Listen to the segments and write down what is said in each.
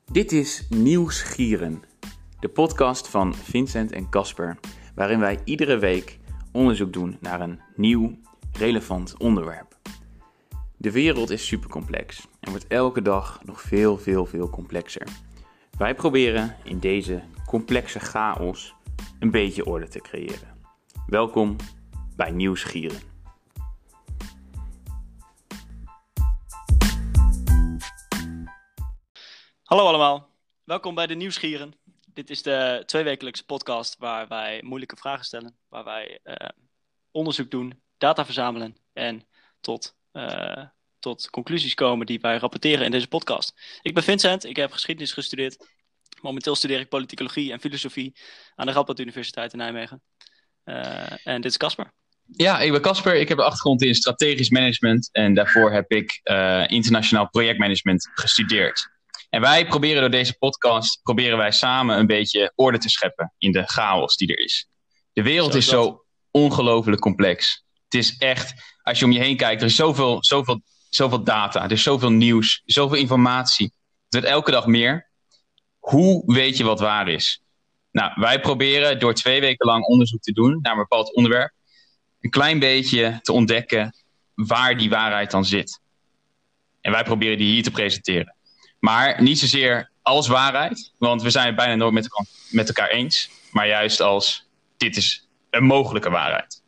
Dit is Nieuwsgieren, de podcast van Vincent en Casper, waarin wij iedere week onderzoek doen naar een nieuw, relevant onderwerp. De wereld is supercomplex en wordt elke dag nog veel complexer. Wij proberen in deze complexe chaos een beetje orde te creëren. Welkom bij Nieuwsgieren. Hallo allemaal, welkom bij de Nieuwsgieren. Dit is de tweewekelijkse podcast waar wij moeilijke vragen stellen, waar wij onderzoek doen, data verzamelen en tot conclusies komen die wij rapporteren in deze podcast. Ik ben Vincent, ik heb geschiedenis gestudeerd. Momenteel studeer ik politicologie en filosofie aan de Radboud Universiteit in Nijmegen. En dit is Casper. Ja, ik ben Casper. Ik heb een achtergrond in strategisch management en daarvoor heb ik internationaal projectmanagement gestudeerd. En wij proberen door deze podcast samen een beetje orde te scheppen in de chaos die er is. De wereld is zo ongelooflijk complex. Het is echt, als je om je heen kijkt, er is zoveel data, er is zoveel nieuws, zoveel informatie. Het wordt elke dag meer. Hoe weet je wat waar is? Nou, wij proberen door 2 weken lang onderzoek te doen naar een bepaald onderwerp, een klein beetje te ontdekken waar die waarheid dan zit. En wij proberen die hier te presenteren. Maar niet zozeer als waarheid, want we zijn het bijna nooit met elkaar eens. Maar juist als, dit is een mogelijke waarheid.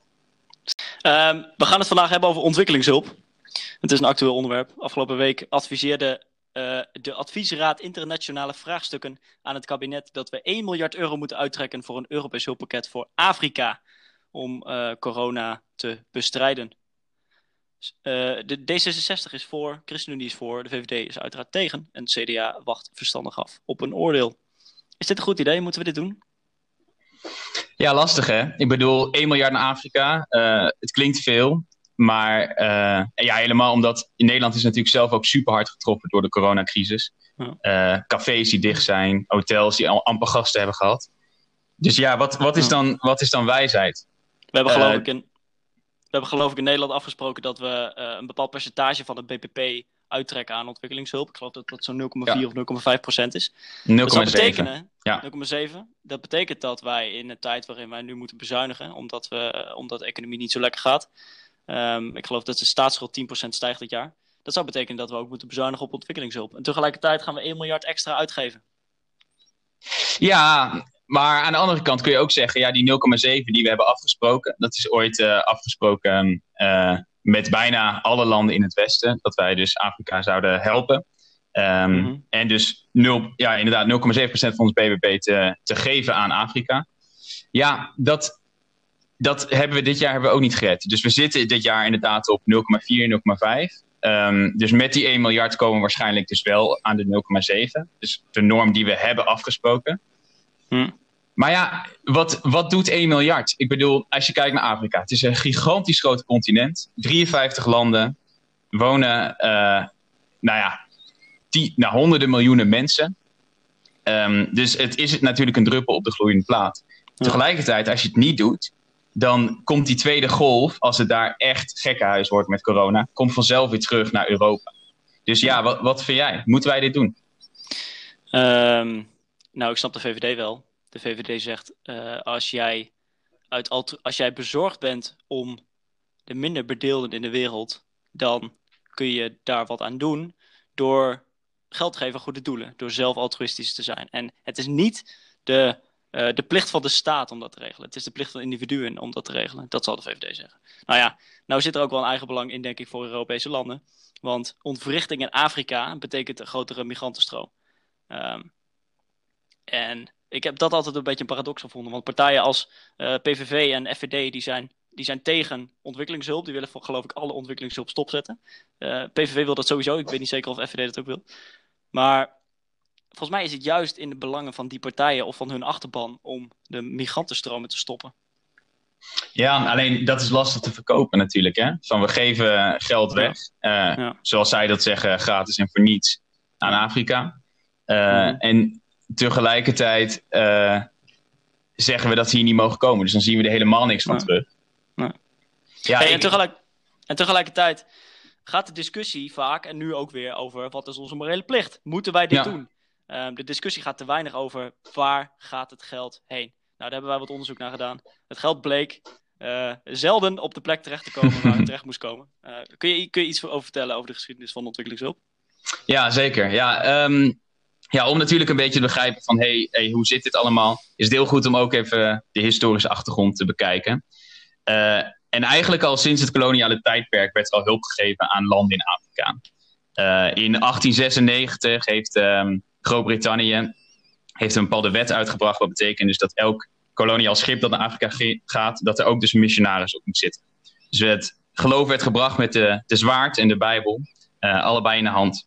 We gaan het vandaag hebben over ontwikkelingshulp. Het is een actueel onderwerp. Afgelopen week adviseerde de Adviesraad Internationale Vraagstukken aan het kabinet dat we 1 miljard euro moeten uittrekken voor een Europees hulppakket voor Afrika om corona te bestrijden. De D66 is voor, ChristenUnie is voor, de VVD is uiteraard tegen en het CDA wacht verstandig af op een oordeel. Is dit een goed idee? Moeten we dit doen? Ja, lastig hè. Ik bedoel, 1 miljard naar Afrika, het klinkt veel. Maar ja, helemaal omdat in Nederland is natuurlijk zelf ook super hard getroffen door de coronacrisis. Cafés die dicht zijn, hotels die al amper gasten hebben gehad. Dus ja, wat is dan wijsheid? We hebben geloof ik in Nederland afgesproken dat we een bepaald percentage van het BBP uittrekken aan ontwikkelingshulp. Ik geloof dat dat zo'n 0,4 of 0,5% is. 0,7. Dat zou betekenen, ja. 0,7. Dat betekent dat wij in een tijd waarin wij nu moeten bezuinigen, omdat de economie niet zo lekker gaat. Ik geloof dat de staatsschuld 10% stijgt dit jaar. Dat zou betekenen dat we ook moeten bezuinigen op ontwikkelingshulp. En tegelijkertijd gaan we 1 miljard extra uitgeven. Ja, maar aan de andere kant kun je ook zeggen, ja, die 0,7 die we hebben afgesproken, dat is ooit afgesproken met bijna alle landen in het Westen, dat wij dus Afrika zouden helpen. En dus inderdaad 0,7% van ons BBP te geven aan Afrika. Ja, dat hebben we dit jaar ook niet gered. Dus we zitten dit jaar inderdaad op 0,4, 0,5. Dus met die 1 miljard komen we waarschijnlijk dus wel aan de 0,7. Dus de norm die we hebben afgesproken. Maar ja, wat doet 1 miljard? Ik bedoel, als je kijkt naar Afrika. Het is een gigantisch groot continent. 53 landen. Wonen, honderden miljoenen mensen. Dus het is natuurlijk een druppel op de gloeiende plaat. Tegelijkertijd, als je het niet doet, dan komt die tweede golf, als het daar echt gekkenhuis wordt met corona, komt vanzelf weer terug naar Europa. Dus ja, wat vind jij? Moeten wij dit doen? Ik snap de VVD wel. De VVD zegt, als jij bezorgd bent om de minder bedeelden in de wereld, dan kun je daar wat aan doen door geld te geven aan goede doelen. Door zelf altruïstisch te zijn. En het is niet de plicht van de staat om dat te regelen. Het is de plicht van individuen om dat te regelen. Dat zal de VVD zeggen. Nou ja, nou zit er ook wel een eigen belang in, denk ik, voor Europese landen. Want ontwrichting in Afrika betekent een grotere migrantenstroom. En ik heb dat altijd een beetje een paradox gevonden. Want partijen als PVV en FVD, die zijn tegen ontwikkelingshulp. Die willen geloof ik alle ontwikkelingshulp stopzetten. PVV wil dat sowieso. Ik weet niet zeker of FVD dat ook wil. Maar volgens mij is het juist in de belangen van die partijen of van hun achterban om de migrantenstromen te stoppen. Ja, alleen dat is lastig te verkopen natuurlijk. Hè? Van we geven geld weg. Zoals zij dat zeggen, gratis en voor niets aan Afrika. En tegelijkertijd zeggen we dat ze hier niet mogen komen. Dus dan zien we er helemaal niks van terug. Ja, en tegelijkertijd gaat de discussie vaak, en nu ook weer, over wat is onze morele plicht? Moeten wij dit doen? De discussie gaat te weinig over waar gaat het geld heen. Nou, daar hebben wij wat onderzoek naar gedaan. Het geld bleek zelden op de plek terecht te komen waar het terecht moest komen. Kun je iets over vertellen over de geschiedenis van ontwikkelingshulp? Ja, zeker. Ja, om natuurlijk een beetje te begrijpen van hoe zit dit allemaal, is het heel goed om ook even de historische achtergrond te bekijken. En eigenlijk al sinds het koloniale tijdperk werd er al hulp gegeven aan landen in Afrika. In 1896 heeft Groot-Brittannië een bepaalde wet uitgebracht, wat betekent dus dat elk koloniaal schip dat naar Afrika gaat, dat er ook dus een missionaris op moet zitten. Dus het geloof werd gebracht met de zwaard en de Bijbel, allebei in de hand.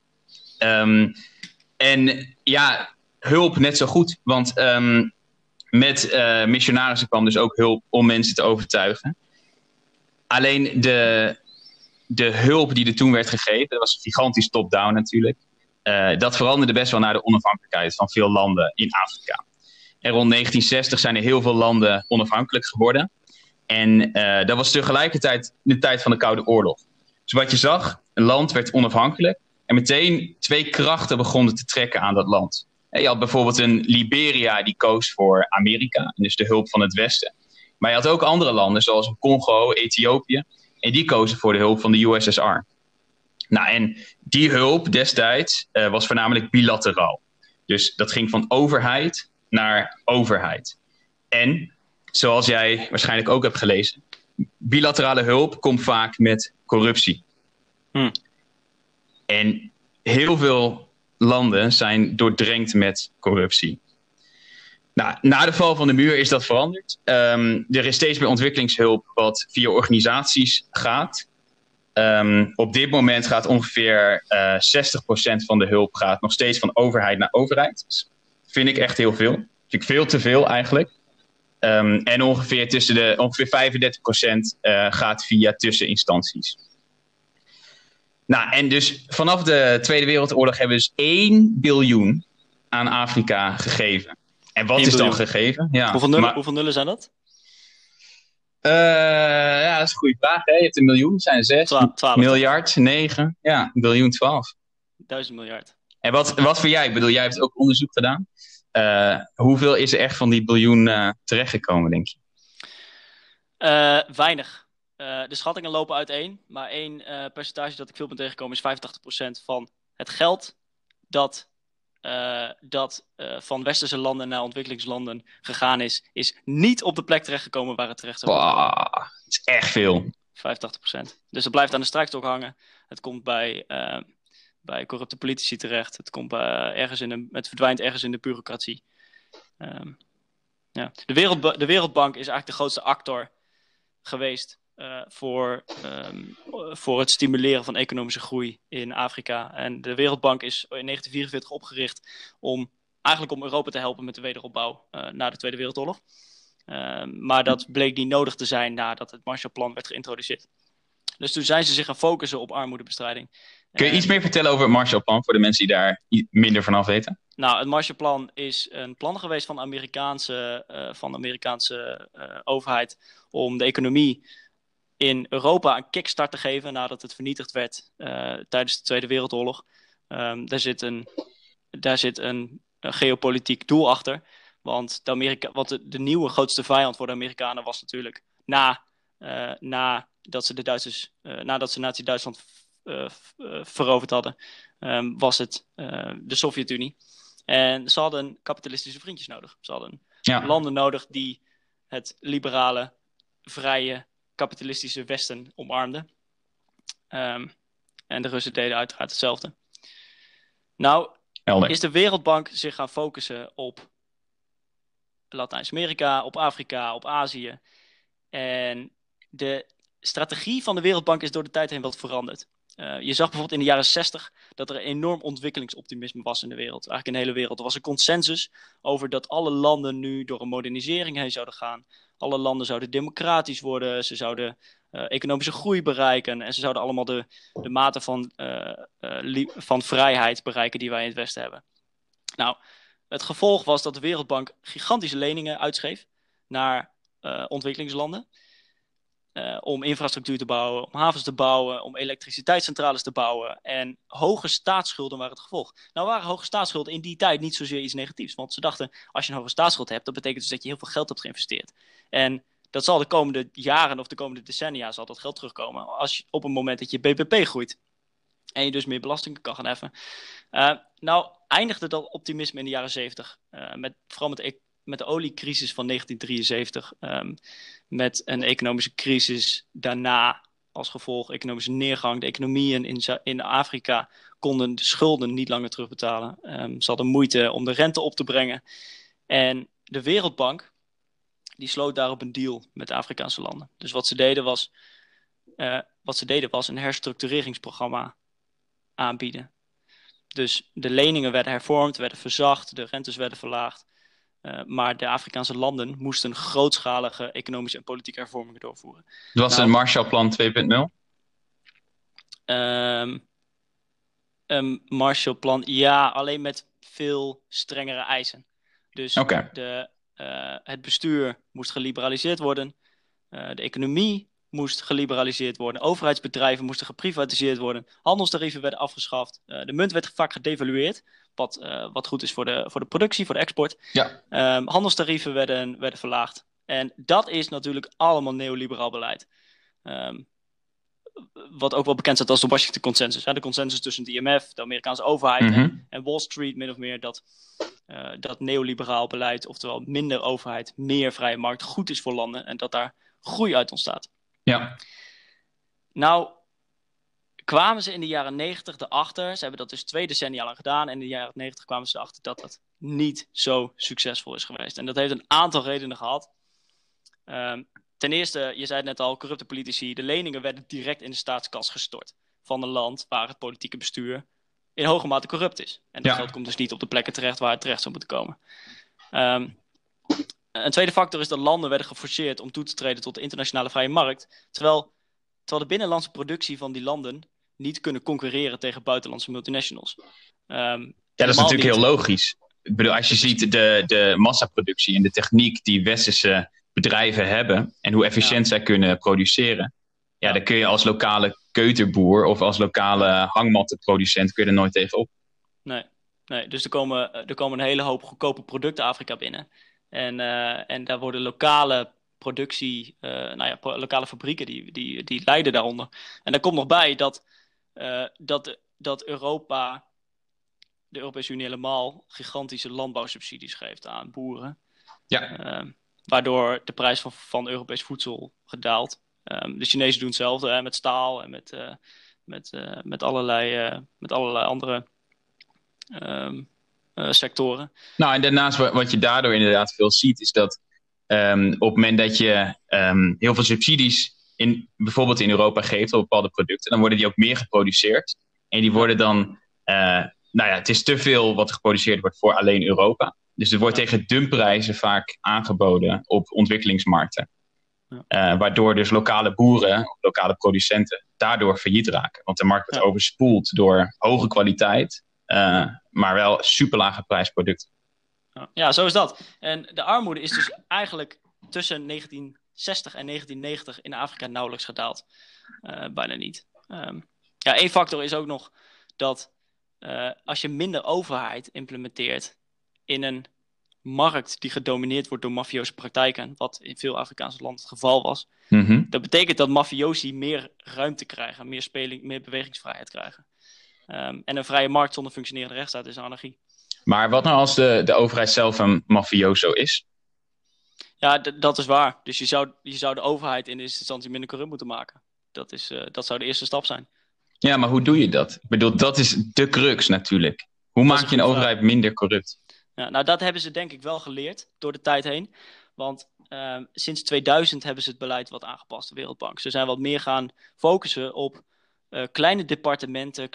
En ja, hulp net zo goed, want met missionarissen kwam dus ook hulp om mensen te overtuigen. Alleen de hulp die er toen werd gegeven, dat was gigantisch top-down natuurlijk. Dat veranderde best wel naar de onafhankelijkheid van veel landen in Afrika. En rond 1960 zijn er heel veel landen onafhankelijk geworden. En dat was tegelijkertijd de tijd van de Koude Oorlog. Dus wat je zag, een land werd onafhankelijk. En meteen twee krachten begonnen te trekken aan dat land. Je had bijvoorbeeld een Liberia die koos voor Amerika. En dus de hulp van het Westen. Maar je had ook andere landen zoals Congo, Ethiopië. En die kozen voor de hulp van de USSR. Nou, en die hulp destijds was voornamelijk bilateraal. Dus dat ging van overheid naar overheid. En, zoals jij waarschijnlijk ook hebt gelezen, bilaterale hulp komt vaak met corruptie. En heel veel landen zijn doordrenkt met corruptie. Nou, na de val van de muur is dat veranderd. Er is steeds meer ontwikkelingshulp wat via organisaties gaat. Op dit moment gaat ongeveer 60% van de hulp gaat nog steeds van overheid naar overheid. Dus vind ik echt heel veel. Vind ik veel te veel eigenlijk. En ongeveer 35% gaat via tusseninstanties. Nou, en dus vanaf de Tweede Wereldoorlog hebben we dus 1 biljoen aan Afrika gegeven. En wat is dan gegeven? Ja, hoeveel nullen zijn dat? Ja, dat is een goede vraag. Hè? Je hebt 1 miljoen, zijn er 6. 12. Miljard, 9. Ja, 1 biljoen, 12. 1000 miljard. En wat voor jij? Ik bedoel, jij hebt ook onderzoek gedaan. Hoeveel is er echt van die biljoen terechtgekomen, denk je? Weinig. De schattingen lopen uiteen. Maar één percentage dat ik veel ben tegengekomen is 85% van het geld dat van westerse landen naar ontwikkelingslanden gegaan is niet op de plek terechtgekomen waar het terecht zou komen. Dat is echt veel. 85%. Dus het blijft aan de strijkstok hangen. Het komt bij corrupte politici terecht. Het verdwijnt ergens in de bureaucratie. Ja. De Wereldbank is eigenlijk de grootste actor geweest voor het stimuleren van economische groei in Afrika. En de Wereldbank is in 1944 opgericht om Europa te helpen met de wederopbouw na de Tweede Wereldoorlog. Maar dat bleek niet nodig te zijn nadat het Marshallplan werd geïntroduceerd. Dus toen zijn ze zich gaan focussen op armoedebestrijding. Kun je iets meer vertellen over het Marshallplan voor de mensen die daar minder vanaf weten? Nou, het Marshallplan is een plan geweest van de Amerikaanse overheid om de economie in Europa een kickstart te geven nadat het vernietigd werd tijdens de Tweede Wereldoorlog. Daar zit een geopolitiek doel achter. Want de nieuwe grootste vijand voor de Amerikanen was natuurlijk nadat ze Nazi-Duitsland veroverd hadden, was het de Sovjet-Unie. En ze hadden kapitalistische vriendjes nodig. Ze hadden landen nodig die het liberale, vrije, kapitalistische Westen omarmden. En de Russen deden uiteraard hetzelfde. Nou, is de Wereldbank zich gaan focussen op Latijns-Amerika, op Afrika, op Azië. En de strategie van de Wereldbank is door de tijd heen wat veranderd. Je zag bijvoorbeeld in de jaren 60 dat er een enorm ontwikkelingsoptimisme was in de wereld. Eigenlijk in de hele wereld. Er was een consensus over dat alle landen nu door een modernisering heen zouden gaan. Alle landen zouden democratisch worden. Ze zouden economische groei bereiken. En ze zouden allemaal de mate van vrijheid bereiken die wij in het Westen hebben. Nou, het gevolg was dat de Wereldbank gigantische leningen uitschreef naar ontwikkelingslanden. om infrastructuur te bouwen, om havens te bouwen, om elektriciteitscentrales te bouwen. En hoge staatsschulden waren het gevolg. Nou waren hoge staatsschulden in die tijd niet zozeer iets negatiefs. Want ze dachten, als je een hoge staatsschuld hebt, dat betekent dus dat je heel veel geld hebt geïnvesteerd. En dat zal de komende jaren of de komende decennia zal dat geld terugkomen. Als je, op een moment dat je BBP groeit. En je dus meer belastingen kan gaan heffen. Nou eindigde dat optimisme in de jaren 70. Vooral met de oliecrisis van 1973. Met een economische crisis daarna als gevolg. Economische neergang. De economieën in Afrika konden de schulden niet langer terugbetalen. Ze hadden moeite om de rente op te brengen. En de Wereldbank die sloot daarop een deal met de Afrikaanse landen. Dus wat ze deden was een herstructureringsprogramma aanbieden. Dus de leningen werden hervormd, werden verzacht, de rentes werden verlaagd. Maar de Afrikaanse landen moesten grootschalige economische en politieke hervormingen doorvoeren. Het was een Marshallplan 2.0? Een Marshallplan, ja, alleen met veel strengere eisen. Dus het bestuur moest geliberaliseerd worden. De economie moest geliberaliseerd worden. Overheidsbedrijven moesten geprivatiseerd worden. Handelstarieven werden afgeschaft. De munt werd vaak gedevalueerd. Wat goed is voor de productie, voor de export. Ja. Handelstarieven werden verlaagd. En dat is natuurlijk allemaal neoliberaal beleid. Wat ook wel bekend staat als de Washington Consensus. De consensus tussen het IMF, de Amerikaanse overheid en Wall Street, min of meer, dat neoliberaal beleid, oftewel minder overheid, meer vrije markt, goed is voor landen en dat daar groei uit ontstaat. Ja. Nou, kwamen ze in de jaren 90 erachter, ze hebben dat dus 2 decennia lang gedaan, en in de jaren 90 kwamen ze erachter dat dat niet zo succesvol is geweest. En dat heeft een aantal redenen gehad. Ten eerste, je zei het net al, corrupte politici, de leningen werden direct in de staatskas gestort van een land waar het politieke bestuur in hoge mate corrupt is. En dat geld komt dus niet op de plekken terecht waar het terecht zou moeten komen. Een tweede factor is dat landen werden geforceerd om toe te treden tot de internationale vrije markt, terwijl de binnenlandse productie van die landen niet kunnen concurreren tegen buitenlandse multinationals. Dat is natuurlijk heel logisch. Ik bedoel, als je ziet de massaproductie en de techniek die westerse bedrijven hebben en hoe efficiënt zij kunnen produceren, dan kun je als lokale keuterboer of als lokale hangmattenproducent kun je er nooit tegenop. Nee, dus er komen een hele hoop goedkope producten Afrika binnen. En daar worden lokale productie, lokale fabrieken die lijden daaronder. En daar komt nog bij dat Europa, de Europese Unie helemaal, gigantische landbouwsubsidies geeft aan boeren. Ja. Waardoor de prijs van Europees voedsel gedaalt. De Chinezen doen hetzelfde met staal en met allerlei andere sectoren. Nou, en daarnaast wat je daardoor inderdaad veel ziet, is dat op het moment dat je heel veel subsidies bijvoorbeeld in Europa geeft op bepaalde producten, dan worden die ook meer geproduceerd. En die worden dan, het is te veel wat geproduceerd wordt voor alleen Europa. Dus er wordt tegen dumpprijzen vaak aangeboden op ontwikkelingsmarkten. Waardoor dus lokale boeren of lokale producenten daardoor failliet raken. Want de markt wordt overspoeld door hoge kwaliteit, maar wel super lage prijsproducten. Ja, zo is dat. En de armoede is dus eigenlijk tussen 1960 en 1990 in Afrika nauwelijks gedaald. Bijna niet. Één factor is ook nog dat als je minder overheid implementeert in een markt die gedomineerd wordt door mafioze praktijken, wat in veel Afrikaanse landen het geval was, dat betekent dat mafiosi meer ruimte krijgen, meer speling, meer bewegingsvrijheid krijgen. En een vrije markt zonder functionerende rechtsstaat is anarchie. Maar wat nou als de overheid zelf een mafioso is? Ja, dat is waar. Dus je zou de overheid in eerste instantie minder corrupt moeten maken. Dat zou de eerste stap zijn. Ja, maar hoe doe je dat? Ik bedoel, dat is de crux natuurlijk. Hoe maak je een overheid minder corrupt? Ja, nou, dat hebben ze denk ik wel geleerd door de tijd heen. Want sinds 2000 hebben ze het beleid wat aangepast, de Wereldbank. Ze zijn wat meer gaan focussen op kleine departementen,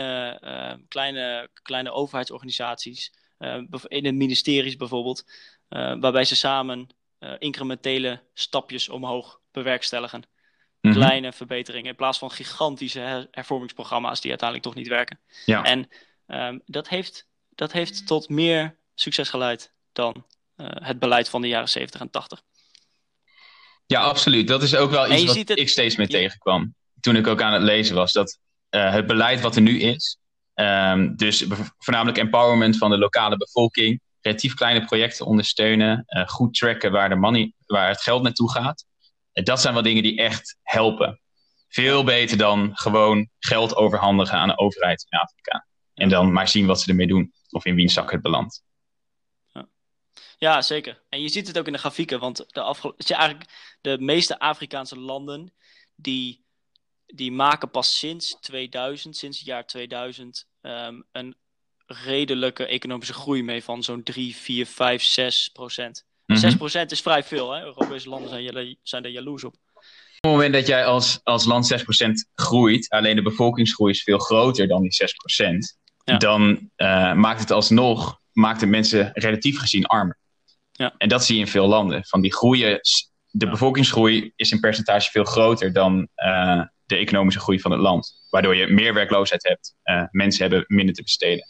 kleine overheidsorganisaties, in de ministeries bijvoorbeeld, waarbij ze samen incrementele stapjes omhoog bewerkstelligen. Kleine verbeteringen in plaats van gigantische hervormingsprogramma's die uiteindelijk toch niet werken. Ja. En dat heeft tot meer succes geleid dan het beleid van de jaren 70 en 80. Ja, absoluut. Dat is ook wel En iets je wat ziet het- ik steeds meer Ja. tegenkwam. Toen ik ook aan het lezen was. Dat het beleid wat er nu is. Dus voornamelijk empowerment van de lokale bevolking. Relatief kleine projecten ondersteunen. Goed tracken waar het geld naartoe gaat. Dat zijn wel dingen die echt helpen. Veel beter dan gewoon geld overhandigen aan de overheid in Afrika. En dan maar zien wat ze ermee doen. Of in wiens zak het belandt. Ja, zeker. En je ziet het ook in de grafieken, want het zijn eigenlijk de meeste Afrikaanse landen die maken pas sinds het jaar 2000, een redelijke economische groei mee van zo'n 3, 4, 5, 6%. 6% is vrij veel, hè? Europese landen zijn er jaloers op. Op het moment dat jij als land 6% groeit, alleen de bevolkingsgroei is veel groter dan die 6%, Ja. dan maakt het mensen relatief gezien armer. Ja. En dat zie je in veel landen. Van die groeien, de bevolkingsgroei is in percentage veel groter dan de economische groei van het land. Waardoor je meer werkloosheid hebt. Mensen hebben minder te besteden.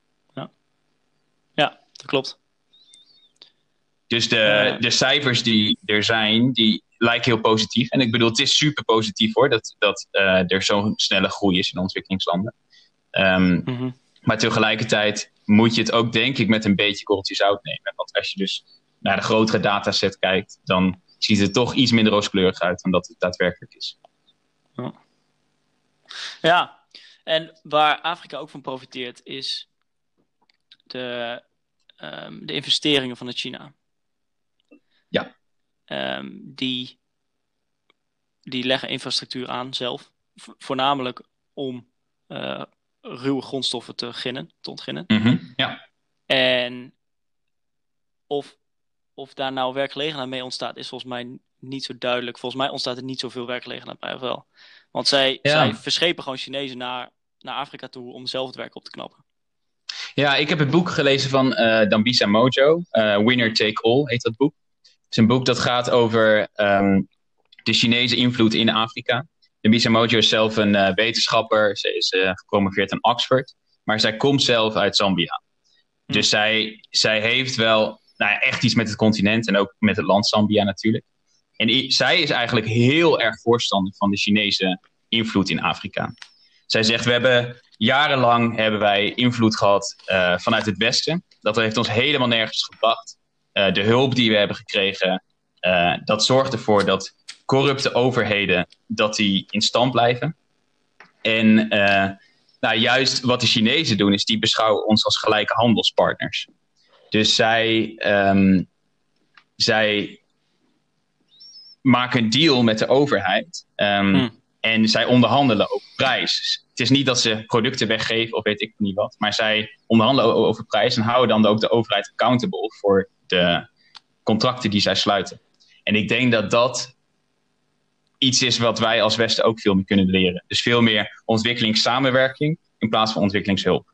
Ja, dat klopt. Dus de cijfers die er zijn, die lijken heel positief. En ik bedoel, het is super positief hoor, dat er zo'n snelle groei is in ontwikkelingslanden. Maar tegelijkertijd moet je het ook, denk ik, met een beetje korreltje zout nemen. Want als je dus naar de grotere dataset kijkt, dan ziet het toch iets minder rooskleurig uit dan dat het daadwerkelijk is. Ja, en waar Afrika ook van profiteert is de investeringen van China. Ja. Die leggen infrastructuur aan zelf. Voornamelijk om ruwe grondstoffen te ontginnen. Ja. En of daar nou werkgelegenheid mee ontstaat, is volgens mij niet zo duidelijk. Volgens mij ontstaat er niet zoveel werkgelegenheid bij, of wel? Want zij verschepen gewoon Chinezen naar Afrika toe om zelf het werk op te knappen. Ja, ik heb het boek gelezen van Dambisa Mojo. Winner Take All heet dat boek. Het is een boek dat gaat over de Chinese invloed in Afrika. Dambisa Mojo is zelf een wetenschapper. Ze is gepromoveerd aan Oxford. Maar zij komt zelf uit Zambia. Dus zij heeft wel echt iets met het continent en ook met het land Zambia natuurlijk. En zij is eigenlijk heel erg voorstander van de Chinese invloed in Afrika. Zij zegt, jarenlang hebben wij invloed gehad vanuit het Westen. Dat heeft ons helemaal nergens gebracht. De hulp die we hebben gekregen, dat zorgt ervoor dat corrupte overheden dat die in stand blijven. En juist wat de Chinezen doen, is die beschouwen ons als gelijke handelspartners. Dus zij maken een deal met de overheid. En zij onderhandelen over prijs. Het is niet dat ze producten weggeven of weet ik niet wat. Maar zij onderhandelen over prijs en houden dan ook de overheid accountable voor de contracten die zij sluiten. En ik denk dat dat iets is wat wij als Westen ook veel meer kunnen leren. Dus veel meer ontwikkelingssamenwerking in plaats van ontwikkelingshulp.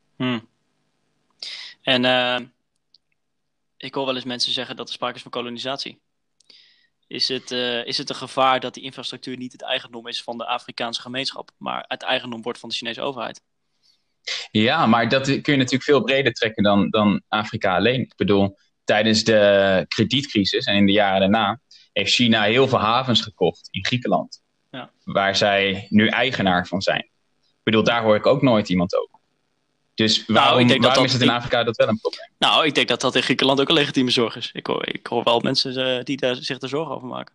En ik hoor wel eens mensen zeggen dat er sprake is van kolonisatie. Is het een gevaar dat die infrastructuur niet het eigendom is van de Afrikaanse gemeenschap, maar het eigendom wordt van de Chinese overheid? Ja, maar dat kun je natuurlijk veel breder trekken dan Afrika alleen. Ik bedoel, tijdens de kredietcrisis en in de jaren daarna heeft China heel veel havens gekocht in Griekenland. Ja. Waar zij nu eigenaar van zijn. Ik bedoel, daar hoor ik ook nooit iemand over. Dus waarom is het in Afrika dat wel een probleem? Nou, ik denk dat dat in Griekenland ook een legitieme zorg is. Ik hoor wel mensen die zich er zorgen over maken.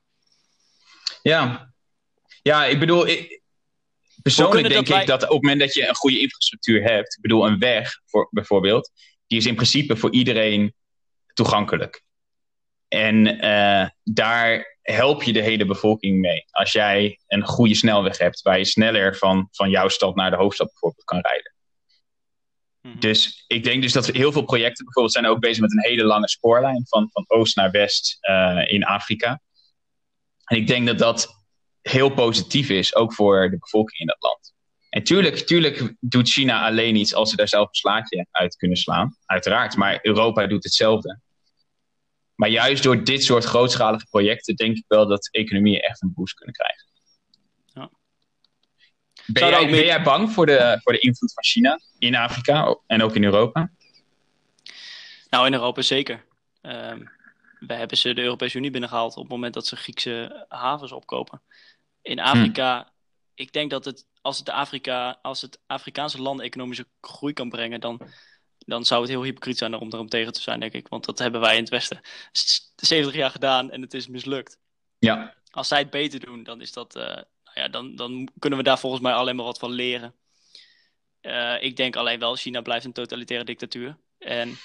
Ja, ik bedoel, persoonlijk denk ik dat op het moment dat je een goede infrastructuur hebt, ik bedoel een weg bijvoorbeeld, die is in principe voor iedereen toegankelijk. En daar help je de hele bevolking mee. Als jij een goede snelweg hebt waar je sneller van jouw stad naar de hoofdstad bijvoorbeeld kan rijden. Dus ik denk dus dat heel veel projecten bijvoorbeeld zijn ook bezig met een hele lange spoorlijn van oost naar west in Afrika. En ik denk dat dat heel positief is, ook voor de bevolking in dat land. En tuurlijk doet China alleen iets als ze daar zelf een slaatje uit kunnen slaan, uiteraard. Maar Europa doet hetzelfde. Maar juist door dit soort grootschalige projecten denk ik wel dat economieën echt een boost kunnen krijgen. Ja. Ben jij bang voor de invloed van China in Afrika en ook in Europa? Nou, in Europa zeker. we hebben ze de Europese Unie binnengehaald op het moment dat ze Griekse havens opkopen. In Afrika, ik denk dat als het Afrikaanse land economische groei kan brengen, dan zou het heel hypocriet zijn om daarom tegen te zijn, denk ik. Want dat hebben wij in het Westen 70 jaar gedaan en het is mislukt. Ja. Als zij het beter doen, dan is dat, dan kunnen we daar volgens mij alleen maar wat van leren. Ik denk alleen wel, China blijft een totalitaire dictatuur. En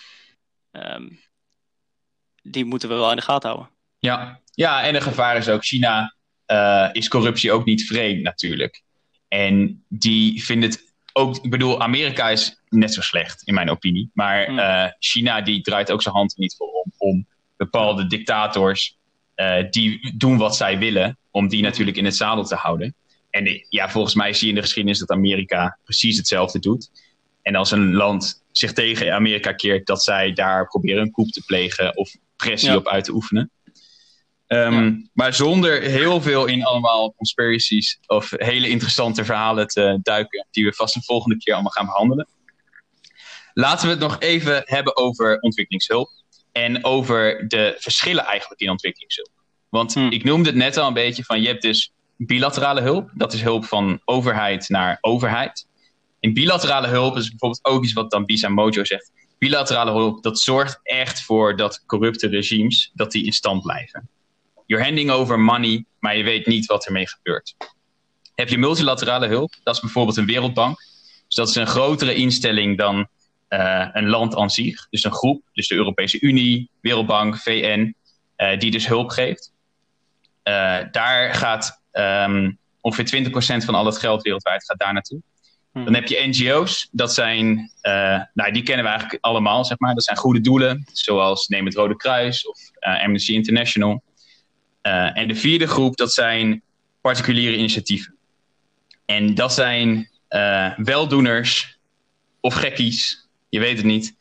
die moeten we wel in de gaten houden. Ja, en een gevaar is ook, China is corruptie ook niet vreemd natuurlijk. En die vindt het ook, ik bedoel, Amerika is net zo slecht in mijn opinie. Maar China die draait ook zijn hand er niet voor om bepaalde dictators die doen wat zij willen, om die natuurlijk in het zadel te houden. En volgens mij zie je in de geschiedenis dat Amerika precies hetzelfde doet. En als een land zich tegen Amerika keert, dat zij daar proberen een coup te plegen of pressie op uit te oefenen. Maar zonder heel veel in allemaal conspiracies of hele interessante verhalen te duiken, die we vast een volgende keer allemaal gaan behandelen. Laten we het nog even hebben over ontwikkelingshulp en over de verschillen eigenlijk in ontwikkelingshulp. Want ik noemde het net al een beetje van, je hebt dus bilaterale hulp, dat is hulp van overheid naar overheid. En bilaterale hulp is bijvoorbeeld ook iets wat Dambisa Mojo zegt. Bilaterale hulp, dat zorgt echt voor dat corrupte regimes, dat die in stand blijven. You're handing over money, maar je weet niet wat ermee gebeurt. Heb je multilaterale hulp, dat is bijvoorbeeld een wereldbank. Dus dat is een grotere instelling dan een land aan zich. Dus een groep, dus de Europese Unie, Wereldbank, VN, die dus hulp geeft. Daar gaat ongeveer 20% van al het geld wereldwijd gaat daar naartoe. Dan heb je NGO's, dat zijn, die kennen we eigenlijk allemaal, zeg maar. Dat zijn goede doelen, zoals Neem het Rode Kruis of Amnesty International. En de vierde groep, dat zijn particuliere initiatieven. En dat zijn weldoeners of gekkies, je weet het niet.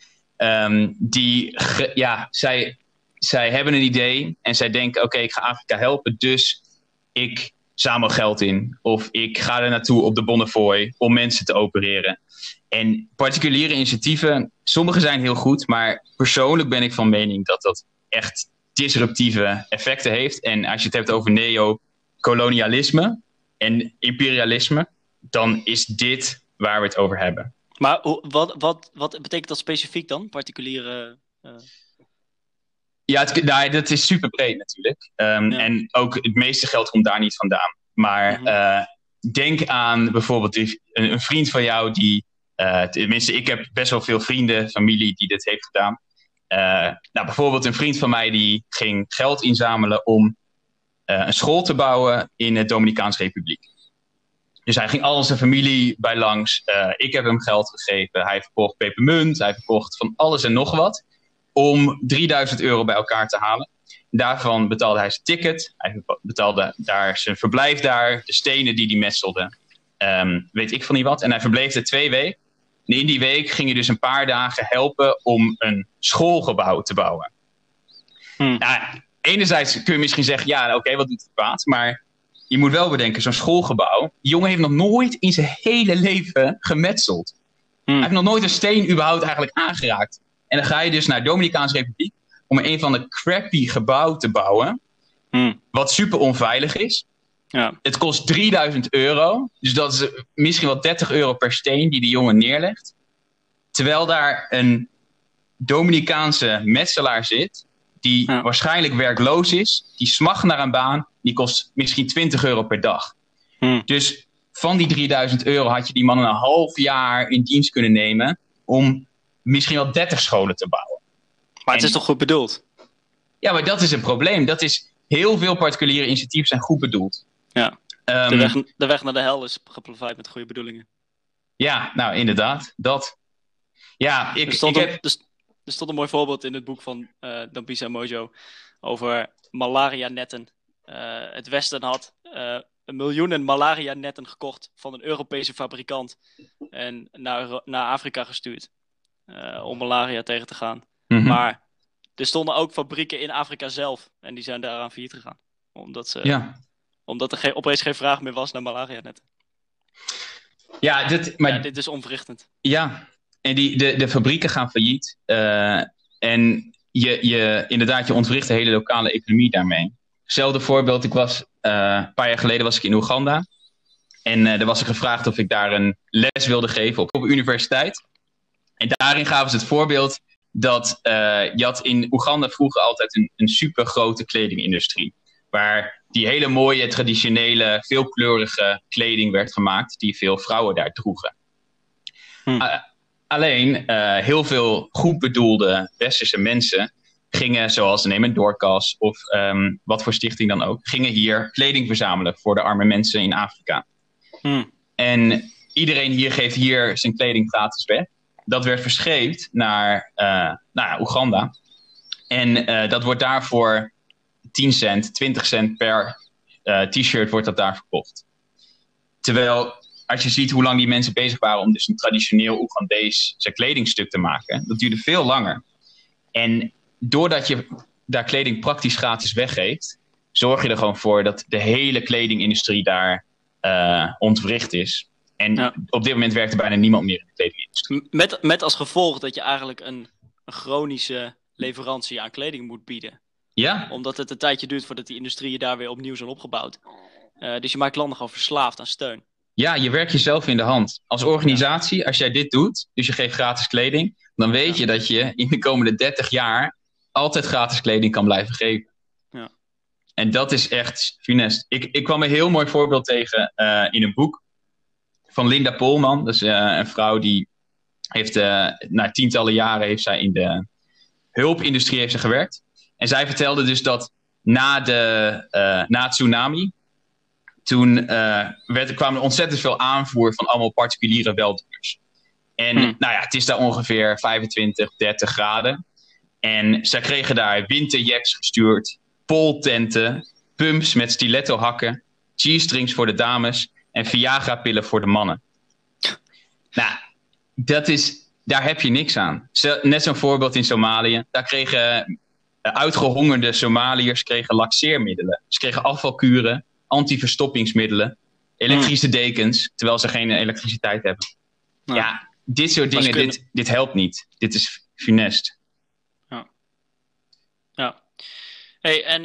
Zij hebben een idee en zij denken, oké, ik ga Afrika helpen, dus ik zamel geld in. Of ik ga er naartoe op de Bonnefoy om mensen te opereren. En particuliere initiatieven, sommige zijn heel goed, maar persoonlijk ben ik van mening dat dat echt disruptieve effecten heeft. En als je het hebt over neocolonialisme en imperialisme, dan is dit waar we het over hebben. Maar wat betekent dat specifiek dan? Particuliere... Ja, dat is super breed natuurlijk. En ook het meeste geld komt daar niet vandaan. Maar denk aan bijvoorbeeld een vriend van jou die... tenminste, ik heb best wel veel vrienden, familie die dit heeft gedaan. Bijvoorbeeld een vriend van mij die ging geld inzamelen om een school te bouwen in de Dominicaanse Republiek. Dus hij ging al zijn familie bij langs. Ik heb hem geld gegeven. Hij verkocht pepermunt. Hij verkocht van alles en nog wat. Om €3000 bij elkaar te halen. Daarvan betaalde hij zijn ticket. Hij betaalde daar zijn verblijf daar. De stenen die hij metselde. Weet ik van niet wat. En hij verbleef er 2 weken. En in die week ging hij dus een paar dagen helpen om een schoolgebouw te bouwen. Enerzijds kun je misschien zeggen, oké, wat doet het kwaad? Maar je moet wel bedenken, zo'n schoolgebouw... Die jongen heeft nog nooit in zijn hele leven gemetseld. Hij heeft nog nooit een steen überhaupt eigenlijk aangeraakt. En dan ga je dus naar de Dominicaanse Republiek om een van de crappy gebouw te bouwen. Wat super onveilig is. Ja. Het kost €3000. Dus dat is misschien wel €30 per steen die de jongen neerlegt. Terwijl daar een Dominicaanse metselaar zit, die waarschijnlijk werkloos is. Die smacht naar een baan, die kost misschien €20 per dag. Dus van die €3000 had je die man een half jaar in dienst kunnen nemen om misschien wel 30 scholen te bouwen. Maar het is toch goed bedoeld? Ja, maar dat is een probleem. Dat is, heel veel particuliere initiatieven zijn goed bedoeld. Ja. De weg naar de hel is geplaveid met goede bedoelingen. Ja, nou inderdaad. Dat. Ja, er stond een mooi voorbeeld in het boek van Dambisa Mojo over malaria-netten. Het Westen had miljoenen malaria-netten gekocht van een Europese fabrikant en naar Afrika gestuurd om malaria tegen te gaan. Maar er stonden ook fabrieken in Afrika zelf en die zijn daaraan failliet gegaan. Omdat er opeens geen vraag meer was naar malaria-netten. Dit is onverrichtend. Ja, en de fabrieken gaan failliet. En je ontwricht de hele lokale economie daarmee. Hetzelfde voorbeeld, een paar jaar geleden was ik in Oeganda. En er was er gevraagd of ik daar een les wilde geven op universiteit. En daarin gaven ze het voorbeeld dat je had in Oeganda vroeger altijd een super grote kledingindustrie. Waar die hele mooie, traditionele, veelkleurige kleding werd gemaakt die veel vrouwen daar droegen. Alleen heel veel goed bedoelde westerse mensen gingen, zoals neem een Doorkas of wat voor stichting dan ook, gingen hier kleding verzamelen voor de arme mensen in Afrika. En iedereen hier geeft hier zijn kleding gratis weg. Dat werd verscheept naar Oeganda. En dat wordt daarvoor 10 cent, 20 cent per t-shirt wordt dat daar verkocht. Terwijl, als je ziet hoe lang die mensen bezig waren om dus een traditioneel Oegandees kledingstuk te maken, dat duurde veel langer. En doordat je daar kleding praktisch gratis weggeeft, zorg je er gewoon voor dat de hele kledingindustrie daar ontwricht is. En op dit moment werkt er bijna niemand meer in de kledingindustrie. Met als gevolg dat je eigenlijk een chronische leverantie aan kleding moet bieden. Ja. Omdat het een tijdje duurt voordat die industrieën daar weer opnieuw zijn opgebouwd. Dus je maakt landen gewoon verslaafd aan steun. Ja, je werkt jezelf in de hand. Als organisatie, als jij dit doet, dus je geeft gratis kleding, dan weet je dat je in de komende 30 jaar altijd gratis kleding kan blijven geven. Ja. En dat is echt funest. Ik kwam een heel mooi voorbeeld tegen in een boek van Linda Polman. Dat is een vrouw die heeft na tientallen jaren heeft zij in de hulpindustrie heeft ze gewerkt. En zij vertelde dus dat na het tsunami, toen kwam er ontzettend veel aanvoer van allemaal particuliere weldoeners. En het is daar ongeveer 25, 30 graden. En zij kregen daar winterjacks gestuurd, pooltenten, pumps met stilettohakken, G-strings voor de dames en Viagra-pillen voor de mannen. Nou, daar heb je niks aan. Net zo'n voorbeeld in Somalië. Daar kregen uitgehongerde Somaliërs laxeermiddelen. Ze kregen afvalkuren, antiverstoppingsmiddelen, elektrische dekens, terwijl ze geen elektriciteit hebben. Ja, dit soort dingen, dit helpt niet. Dit is funest. Ja. Hey, en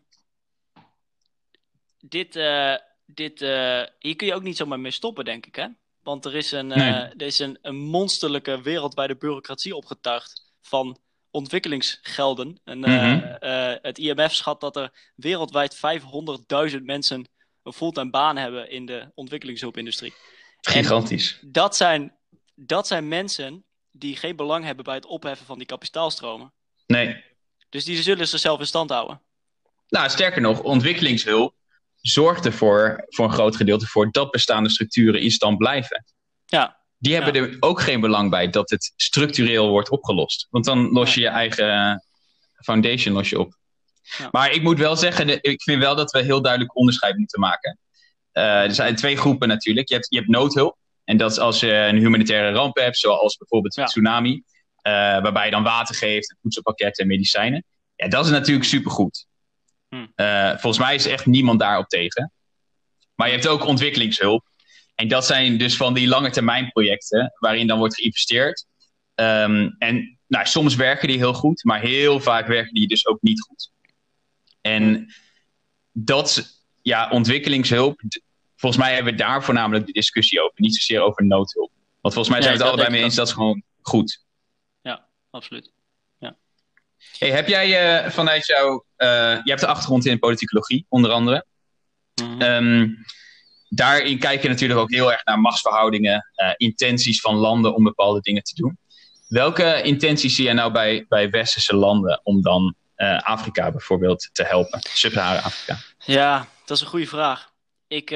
hier kun je ook niet zomaar mee stoppen, denk ik, hè? Want er is een monsterlijke wereldwijde bureaucratie opgetuigd van ontwikkelingsgelden. En, het IMF schat dat er wereldwijd 500.000 mensen een fulltime baan hebben in de ontwikkelingshulpindustrie. Gigantisch. En dat zijn mensen die geen belang hebben bij het opheffen van die kapitaalstromen. Nee. Dus die zullen zichzelf in stand houden. Nou, sterker nog, ontwikkelingshulp zorgt ervoor, voor een groot gedeelte, voor dat bestaande structuren in stand blijven. Ja. Die hebben er ook geen belang bij dat het structureel wordt opgelost. Want dan los je je eigen foundation op. Ja. Maar ik moet wel zeggen, ik vind wel dat we heel duidelijk onderscheid moeten maken. Er zijn 2 groepen natuurlijk. Je hebt noodhulp. En dat is als je een humanitaire ramp hebt, zoals bijvoorbeeld een tsunami. Waarbij je dan water geeft, voedselpakketten en medicijnen. Ja, dat is natuurlijk supergoed. Volgens mij is echt niemand daarop tegen. Maar je hebt ook ontwikkelingshulp. En dat zijn dus van die lange termijn projecten waarin dan wordt geïnvesteerd. En soms werken die heel goed, maar heel vaak werken die dus ook niet goed. En ontwikkelingshulp, volgens mij hebben we daar voornamelijk de discussie over, niet zozeer over noodhulp. Want volgens mij zijn we het allebei mee eens, dat is gewoon goed. Ja, absoluut. Ja. Hey, heb jij vanuit jou, je hebt de achtergrond in politicologie, onder andere. Daarin kijk je natuurlijk ook heel erg naar machtsverhoudingen, intenties van landen om bepaalde dingen te doen. Welke intenties zie jij nou bij westerse landen om dan Afrika bijvoorbeeld te helpen? Sub-Sahara-Afrika. Ja, dat is een goede vraag. Ik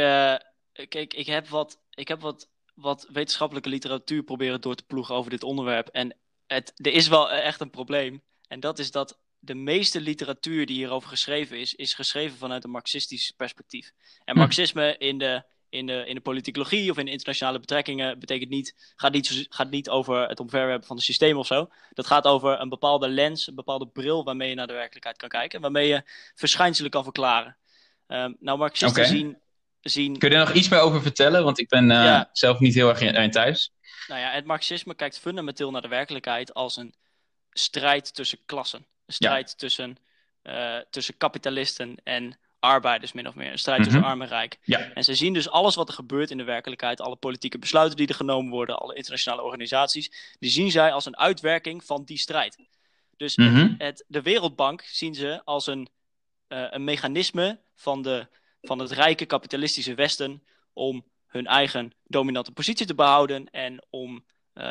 heb wat wetenschappelijke literatuur proberen door te ploegen over dit onderwerp. En er is wel echt een probleem. En dat is dat de meeste literatuur die hierover geschreven is geschreven vanuit een marxistisch perspectief. En marxisme in de politicologie of in de internationale betrekkingen gaat niet over het omverwerpen van de systemen of zo. Dat gaat over een bepaalde lens, een bepaalde bril waarmee je naar de werkelijkheid kan kijken. Waarmee je verschijnselen kan verklaren. Marxisten zien... Kun je er nog iets meer over vertellen? Want ik ben zelf niet heel erg in thuis. Nou ja, het marxisme kijkt fundamenteel naar de werkelijkheid als een strijd tussen klassen. Een strijd tussen kapitalisten en arbeiders, min of meer. Een strijd tussen arm en rijk. Ja. En ze zien dus alles wat er gebeurt in de werkelijkheid, alle politieke besluiten die er genomen worden, alle internationale organisaties, die zien zij als een uitwerking van die strijd. Dus de Wereldbank zien ze als een mechanisme van het rijke kapitalistische Westen om hun eigen dominante positie te behouden en om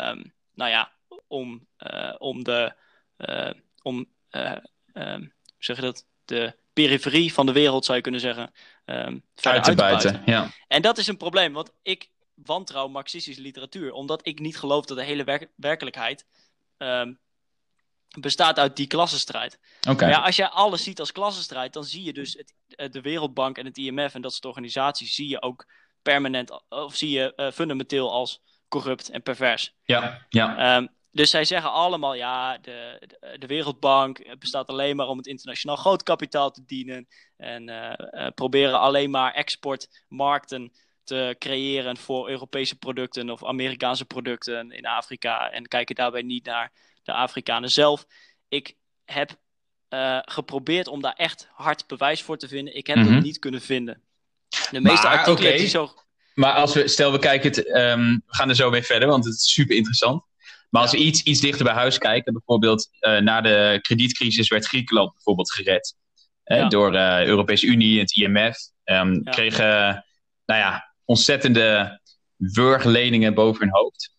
de periferie van de wereld, zou je kunnen zeggen, verder uit te buiten. Ja. En dat is een probleem, want ik wantrouw marxistische literatuur, omdat ik niet geloof dat de hele werkelijkheid bestaat uit die klassenstrijd. Okay. Maar ja, als jij alles ziet als klassenstrijd, dan zie je dus de Wereldbank en het IMF en dat soort organisaties zie je ook permanent, of zie je fundamenteel als corrupt en pervers. Ja. Dus zij zeggen allemaal, de Wereldbank bestaat alleen maar om het internationaal grootkapitaal te dienen en proberen alleen maar exportmarkten te creëren voor Europese producten of Amerikaanse producten in Afrika en kijken daarbij niet naar de Afrikanen zelf. Ik heb geprobeerd om daar echt hard bewijs voor te vinden. Ik heb het niet kunnen vinden. De meeste artikelen die zo... Maar we kijken het... we gaan er zo mee verder, want het is super interessant. Maar als we iets dichter bij huis kijken, bijvoorbeeld na de kredietcrisis werd Griekenland bijvoorbeeld gered. Door de Europese Unie, het IMF. Kregen ontzettende wurgleningen boven hun hoofd.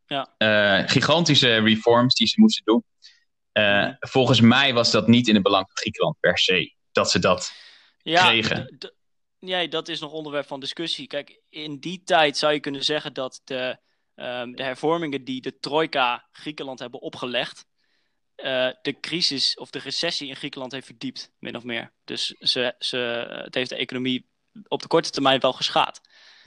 Ja. Gigantische reforms die ze moesten doen. Volgens mij was dat niet in het belang van Griekenland per se, dat ze dat kregen. Dat is nog onderwerp van discussie. Kijk, in die tijd zou je kunnen zeggen dat de hervormingen die de trojka Griekenland hebben opgelegd, de crisis of de recessie in Griekenland heeft verdiept, min of meer. Dus het heeft de economie op de korte termijn wel geschaad.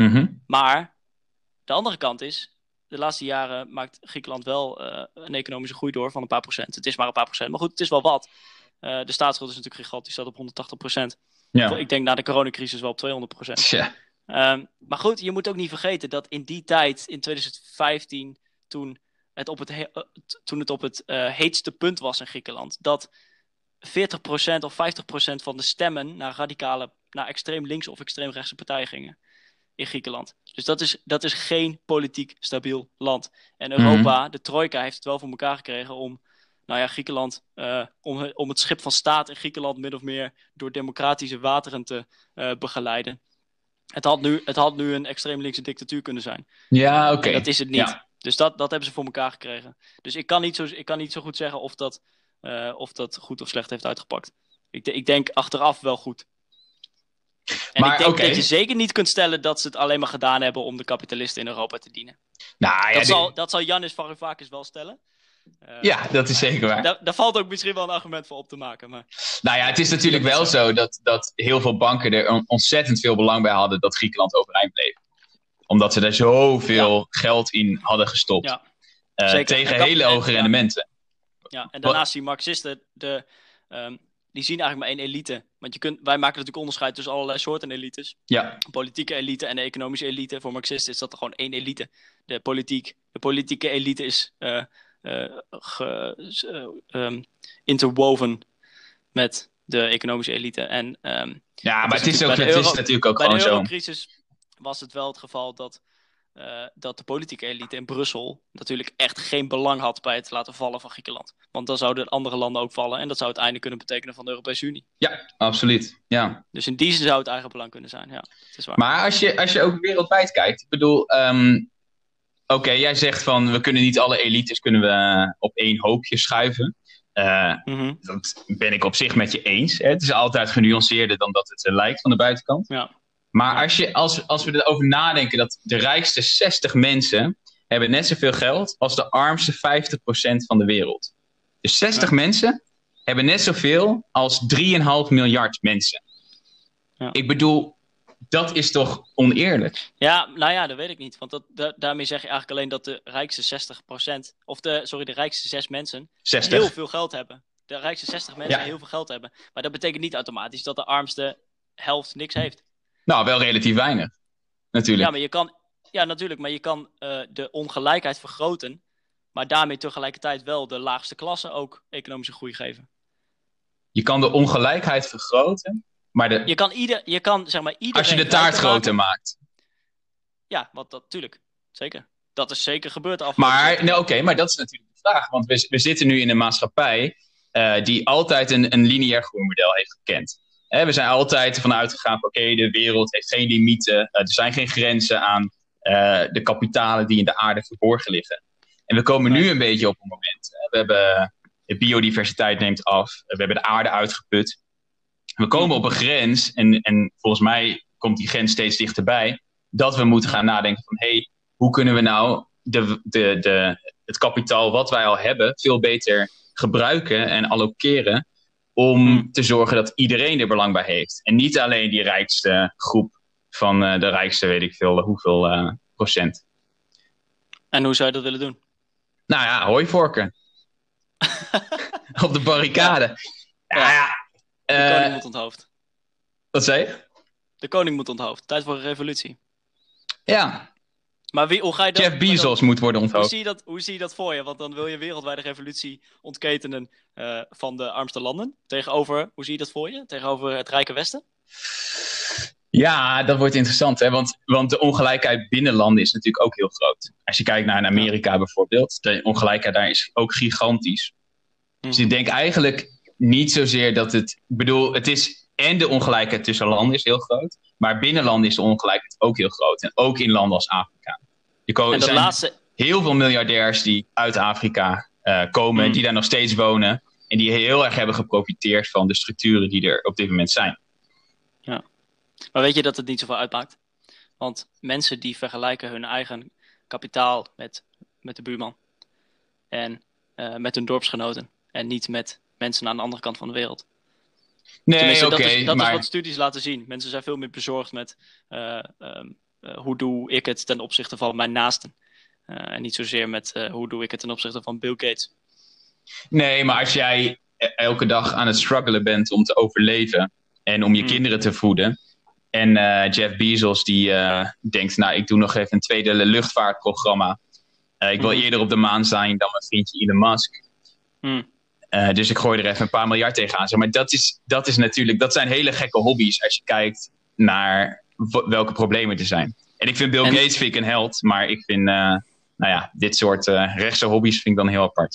Maar de andere kant is, de laatste jaren maakt Griekenland wel een economische groei door van een paar procent. Het is maar een paar procent, maar goed, het is wel wat. De staatsschuld is natuurlijk gigantisch, die staat op 180%. Ja. Ik denk na de coronacrisis wel op 200%. Ja. Maar goed, je moet ook niet vergeten dat in die tijd, in 2015, toen het op het heetste punt was in Griekenland, dat 40% of 50% van de stemmen naar extreem links of extreem rechtse partijen gingen in Griekenland. Dus dat is geen politiek stabiel land. En Europa, de trojka, heeft het wel voor elkaar gekregen om Griekenland, om het schip van staat in Griekenland min of meer door democratische wateren te begeleiden. Het had nu een extreem linkse dictatuur kunnen zijn. Ja, oké. Dat is het niet. Ja. Dus dat hebben ze voor elkaar gekregen. Dus ik kan niet zo goed zeggen of dat goed of slecht heeft uitgepakt. Ik denk achteraf wel goed. En ik denk dat je zeker niet kunt stellen dat ze het alleen maar gedaan hebben om de kapitalisten in Europa te dienen. Dat zal Yanis Varoufakis wel stellen. Dat is zeker waar. Daar valt ook misschien wel een argument voor op te maken. Maar... het is natuurlijk wel zo dat heel veel banken er ontzettend veel belang bij hadden dat Griekenland overeind bleef. Omdat ze daar zoveel geld in hadden gestopt. Tegen hele hoge rendementen. Ja, en daarnaast zien Marxisten die zien eigenlijk maar één elite. Want wij maken natuurlijk onderscheid tussen allerlei soorten elites. Ja. De politieke elite en de economische elite. Voor Marxisten is dat er gewoon één elite. De politieke elite is interwoven met de economische elite. En, maar het is natuurlijk ook gewoon zo. Bij de eurocrisis was het wel het geval dat de politieke elite in Brussel natuurlijk echt geen belang had bij het laten vallen van Griekenland. Want dan zouden andere landen ook vallen en dat zou het einde kunnen betekenen van de Europese Unie. Ja, absoluut. Ja. Dus in die zin zou het eigen belang kunnen zijn. Ja, het is waar. Maar als je ook wereldwijd kijkt, ik bedoel, jij zegt van we kunnen niet alle elites op één hoopje schuiven. Dat ben ik op zich met je eens. Hè? Het is altijd genuanceerder dan dat het lijkt van de buitenkant. Ja. Maar als we erover nadenken dat de rijkste 60 mensen hebben net zoveel geld als de armste 50% van de wereld. Dus 60 mensen hebben net zoveel als 3,5 miljard mensen. Ja. Ik bedoel, dat is toch oneerlijk? Ja, dat weet ik niet. Want daarmee zeg je eigenlijk alleen dat de rijkste 60%, de rijkste 6 mensen 60. heel veel geld hebben. De rijkste 60 mensen heel veel geld hebben. Maar dat betekent niet automatisch dat de armste helft niks heeft. Nou, wel relatief weinig. Natuurlijk. Maar je kan de ongelijkheid vergroten maar daarmee tegelijkertijd wel de laagste klasse ook economische groei geven. Je kan de ongelijkheid vergroten, maar Je kan zeg maar iedereen als je de taart groter maakt. Ja, want dat natuurlijk. Zeker. Dat is zeker gebeurd af. Maar dat is natuurlijk de vraag. Want we zitten nu in een maatschappij die altijd een lineair groeimodel heeft gekend. We zijn altijd vanuit gegaan van oké, de wereld heeft geen limieten. Er zijn geen grenzen aan de kapitalen die in de aarde verborgen liggen. En we komen nu een beetje op een moment. We hebben de biodiversiteit neemt af. We hebben de aarde uitgeput. We komen op een grens en volgens mij komt die grens steeds dichterbij. Dat we moeten gaan nadenken van hoe kunnen we nou het kapitaal wat wij al hebben veel beter gebruiken en allokeren om te zorgen dat iedereen er belang bij heeft. En niet alleen die rijkste groep van de rijkste, weet ik veel, hoeveel procent. En hoe zou je dat willen doen? Nou ja, hooivorken. Op de barricade. De koning moet onthoofd. Wat zei je? De koning moet onthoofd. Tijd voor een revolutie. Ja. Maar hoe ga je dat... Jeff Bezos moet worden onthoofd. Hoe zie je dat voor je? Want dan wil je wereldwijde revolutie ontketenen van de armste landen. Hoe zie je dat voor je? Tegenover het rijke Westen? Ja, dat wordt interessant. Hè? Want de ongelijkheid binnen landen is natuurlijk ook heel groot. Als je kijkt naar Amerika bijvoorbeeld. De ongelijkheid daar is ook gigantisch. Dus ik denk eigenlijk niet zozeer dat het... Ik bedoel, het is... En de ongelijkheid tussen landen is heel groot. Maar binnen landen is de ongelijkheid ook heel groot. En ook in landen als Afrika. Er zijn heel veel miljardairs die uit Afrika komen. Die daar nog steeds wonen. En die heel erg hebben geprofiteerd van de structuren die er op dit moment zijn. Ja. Maar weet je dat het niet zoveel uitmaakt? Want mensen die vergelijken hun eigen kapitaal met de buurman. En met hun dorpsgenoten. En niet met mensen aan de andere kant van de wereld. Nee, dat is wat studies laten zien. Mensen zijn veel meer bezorgd met hoe doe ik het ten opzichte van mijn naasten. En niet zozeer met hoe doe ik het ten opzichte van Bill Gates. Nee, maar als jij elke dag aan het struggelen bent om te overleven en om je kinderen te voeden. En Jeff Bezos die denkt, nou ik doe nog even een tweede luchtvaartprogramma. Ik wil eerder op de maan zijn dan mijn vriendje Elon Musk. Dus ik gooi er even een paar miljard tegenaan. Maar dat is natuurlijk, dat zijn hele gekke hobby's als je kijkt naar welke problemen er zijn. En ik vind Bill Gates vind ik een held, maar ik vind dit soort rechtse hobby's vind ik dan heel apart.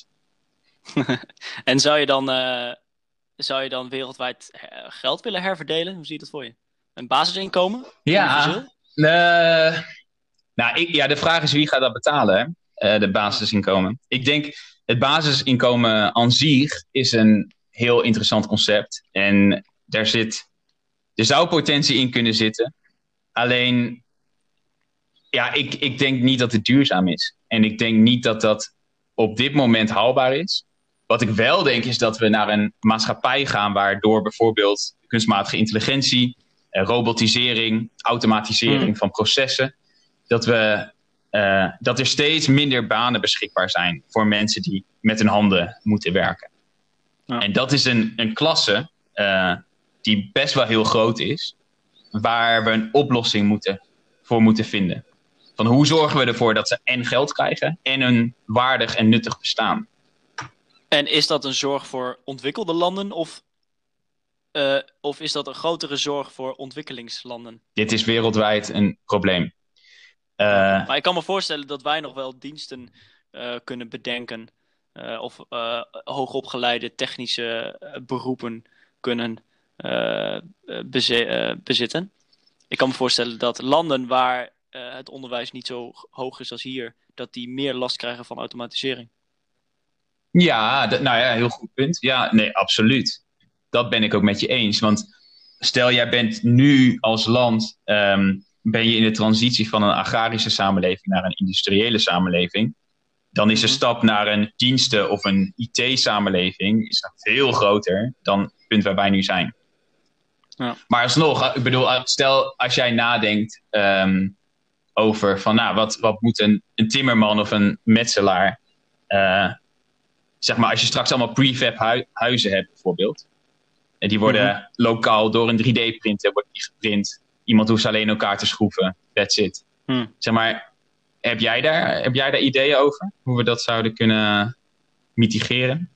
En zou je dan wereldwijd geld willen herverdelen? Hoe zie je dat voor je? Een basisinkomen? Ja, de vraag is wie gaat dat betalen, hè? De basisinkomen. Ik denk, het basisinkomen aan zich is een heel interessant concept. En er zou potentie in kunnen zitten. Alleen, ik denk niet dat het duurzaam is. En ik denk niet dat dat op dit moment haalbaar is. Wat ik wel denk is dat we naar een maatschappij gaan waardoor bijvoorbeeld kunstmatige intelligentie, robotisering, automatisering van processen, dat er steeds minder banen beschikbaar zijn voor mensen die met hun handen moeten werken. Ja. En dat is een klasse die best wel heel groot is, waar we een oplossing voor moeten vinden. Van hoe zorgen we ervoor dat ze en geld krijgen en een waardig en nuttig bestaan. En is dat een zorg voor ontwikkelde landen of is dat een grotere zorg voor ontwikkelingslanden? Dit is wereldwijd een probleem. Maar ik kan me voorstellen dat wij nog wel diensten kunnen bedenken of hoogopgeleide technische beroepen kunnen bezitten. Ik kan me voorstellen dat landen waar het onderwijs niet zo hoog is als hier, dat die meer last krijgen van automatisering. Ja, heel goed punt. Ja, nee, absoluut. Dat ben ik ook met je eens. Want stel, jij bent nu als land, ben je in de transitie van een agrarische samenleving naar een industriële samenleving. Dan is de stap naar een diensten- of een IT-samenleving is nog veel groter dan het punt waar wij nu zijn. Ja. Maar alsnog, ik bedoel, stel als jij nadenkt over van, wat moet een timmerman of een metselaar, zeg maar, als je straks allemaal prefab huizen hebt bijvoorbeeld. En die worden lokaal door een 3D-printer wordt die geprint. Iemand hoeft alleen elkaar te schroeven. That's it. Zeg maar, Heb jij daar ideeën over? Hoe we dat zouden kunnen mitigeren?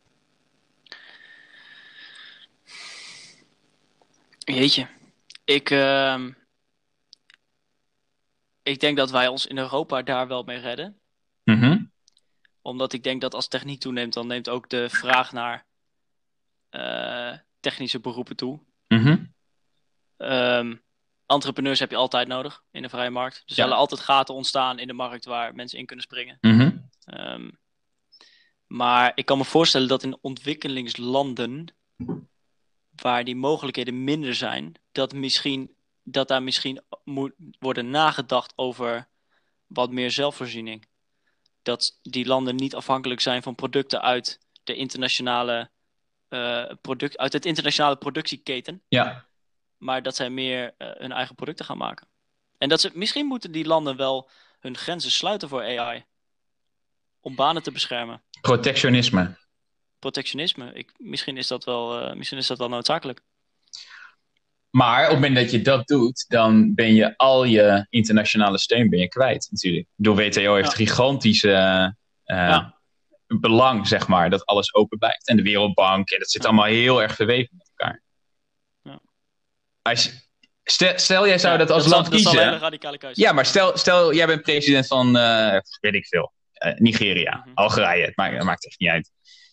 Jeetje. Ik denk dat wij ons in Europa daar wel mee redden. Mhm. Omdat ik denk dat als techniek toeneemt, dan neemt ook de vraag naar technische beroepen toe. Mhm. Entrepreneurs heb je altijd nodig in de vrije markt. Er zullen altijd gaten ontstaan in de markt waar mensen in kunnen springen. Mhm. Maar ik kan me voorstellen dat in ontwikkelingslanden, waar die mogelijkheden minder zijn, dat daar misschien moet worden nagedacht over wat meer zelfvoorziening. Dat die landen niet afhankelijk zijn van producten uit de internationale uit het internationale productieketen. Ja. Maar dat zij meer hun eigen producten gaan maken. En misschien moeten die landen wel hun grenzen sluiten voor AI. Om banen te beschermen. Protectionisme. Misschien is dat wel noodzakelijk. Maar op het moment dat je dat doet, dan ben je al je internationale steun kwijt natuurlijk. Door WTO heeft gigantische belang, zeg maar, dat alles open blijft. En de Wereldbank, en dat zit allemaal heel erg verweven met elkaar. Ja. Stel jij zou dat als land kiezen. Dat is al een hele radicale keuze. Ja, maar stel jij bent president van, weet ik veel, Nigeria, Algerije, het maakt echt niet uit.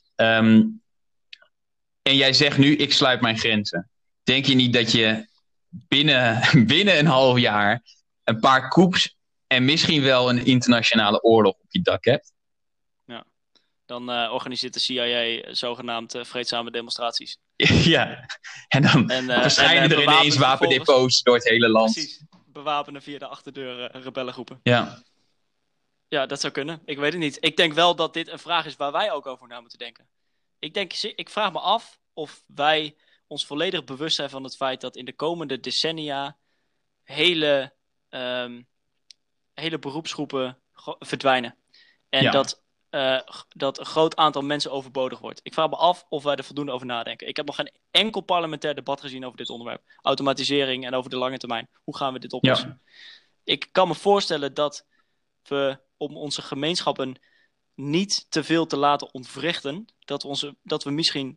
En jij zegt nu, ik sluit mijn grenzen. Denk je niet dat je binnen een half jaar een paar coups en misschien wel een internationale oorlog op je dak hebt? Ja, dan organiseert de CIA zogenaamd vreedzame demonstraties. Ja, en dan verschijnen er ineens wapendepots door het hele land. Precies, bewapenen via de achterdeur rebellengroepen. Ja. Ja, dat zou kunnen. Ik weet het niet. Ik denk wel dat dit een vraag is waar wij ook over na moeten denken. Ik vraag me af of wij ons volledig bewust zijn van het feit dat in de komende decennia hele beroepsgroepen verdwijnen. En dat een groot aantal mensen overbodig wordt. Ik vraag me af of wij er voldoende over nadenken. Ik heb nog geen enkel parlementair debat gezien over dit onderwerp. Automatisering en over de lange termijn. Hoe gaan we dit oplossen? Ja. Ik kan me voorstellen dat we om onze gemeenschappen niet te veel te laten ontwrichten, dat we misschien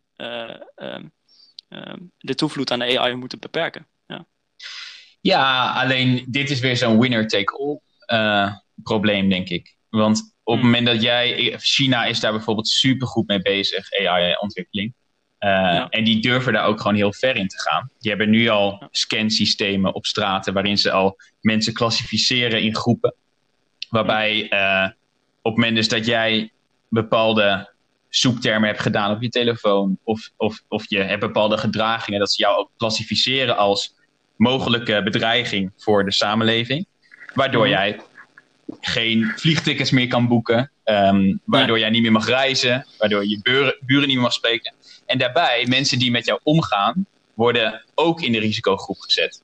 de toevloed aan de AI moeten beperken. Ja, alleen dit is weer zo'n winner-take-all probleem, denk ik. Want op het moment dat China is daar bijvoorbeeld supergoed mee bezig, AI-ontwikkeling. En die durven daar ook gewoon heel ver in te gaan. Die hebben nu al scansystemen op straten waarin ze al mensen klassificeren in groepen. Waarbij op het moment dus dat jij bepaalde zoektermen hebt gedaan op je telefoon of je hebt bepaalde gedragingen, dat ze jou ook klassificeren als mogelijke bedreiging voor de samenleving. Waardoor jij geen vliegtickets meer kan boeken, waardoor jij niet meer mag reizen, waardoor je buren niet meer mag spreken. En daarbij, mensen die met jou omgaan, worden ook in de risicogroep gezet.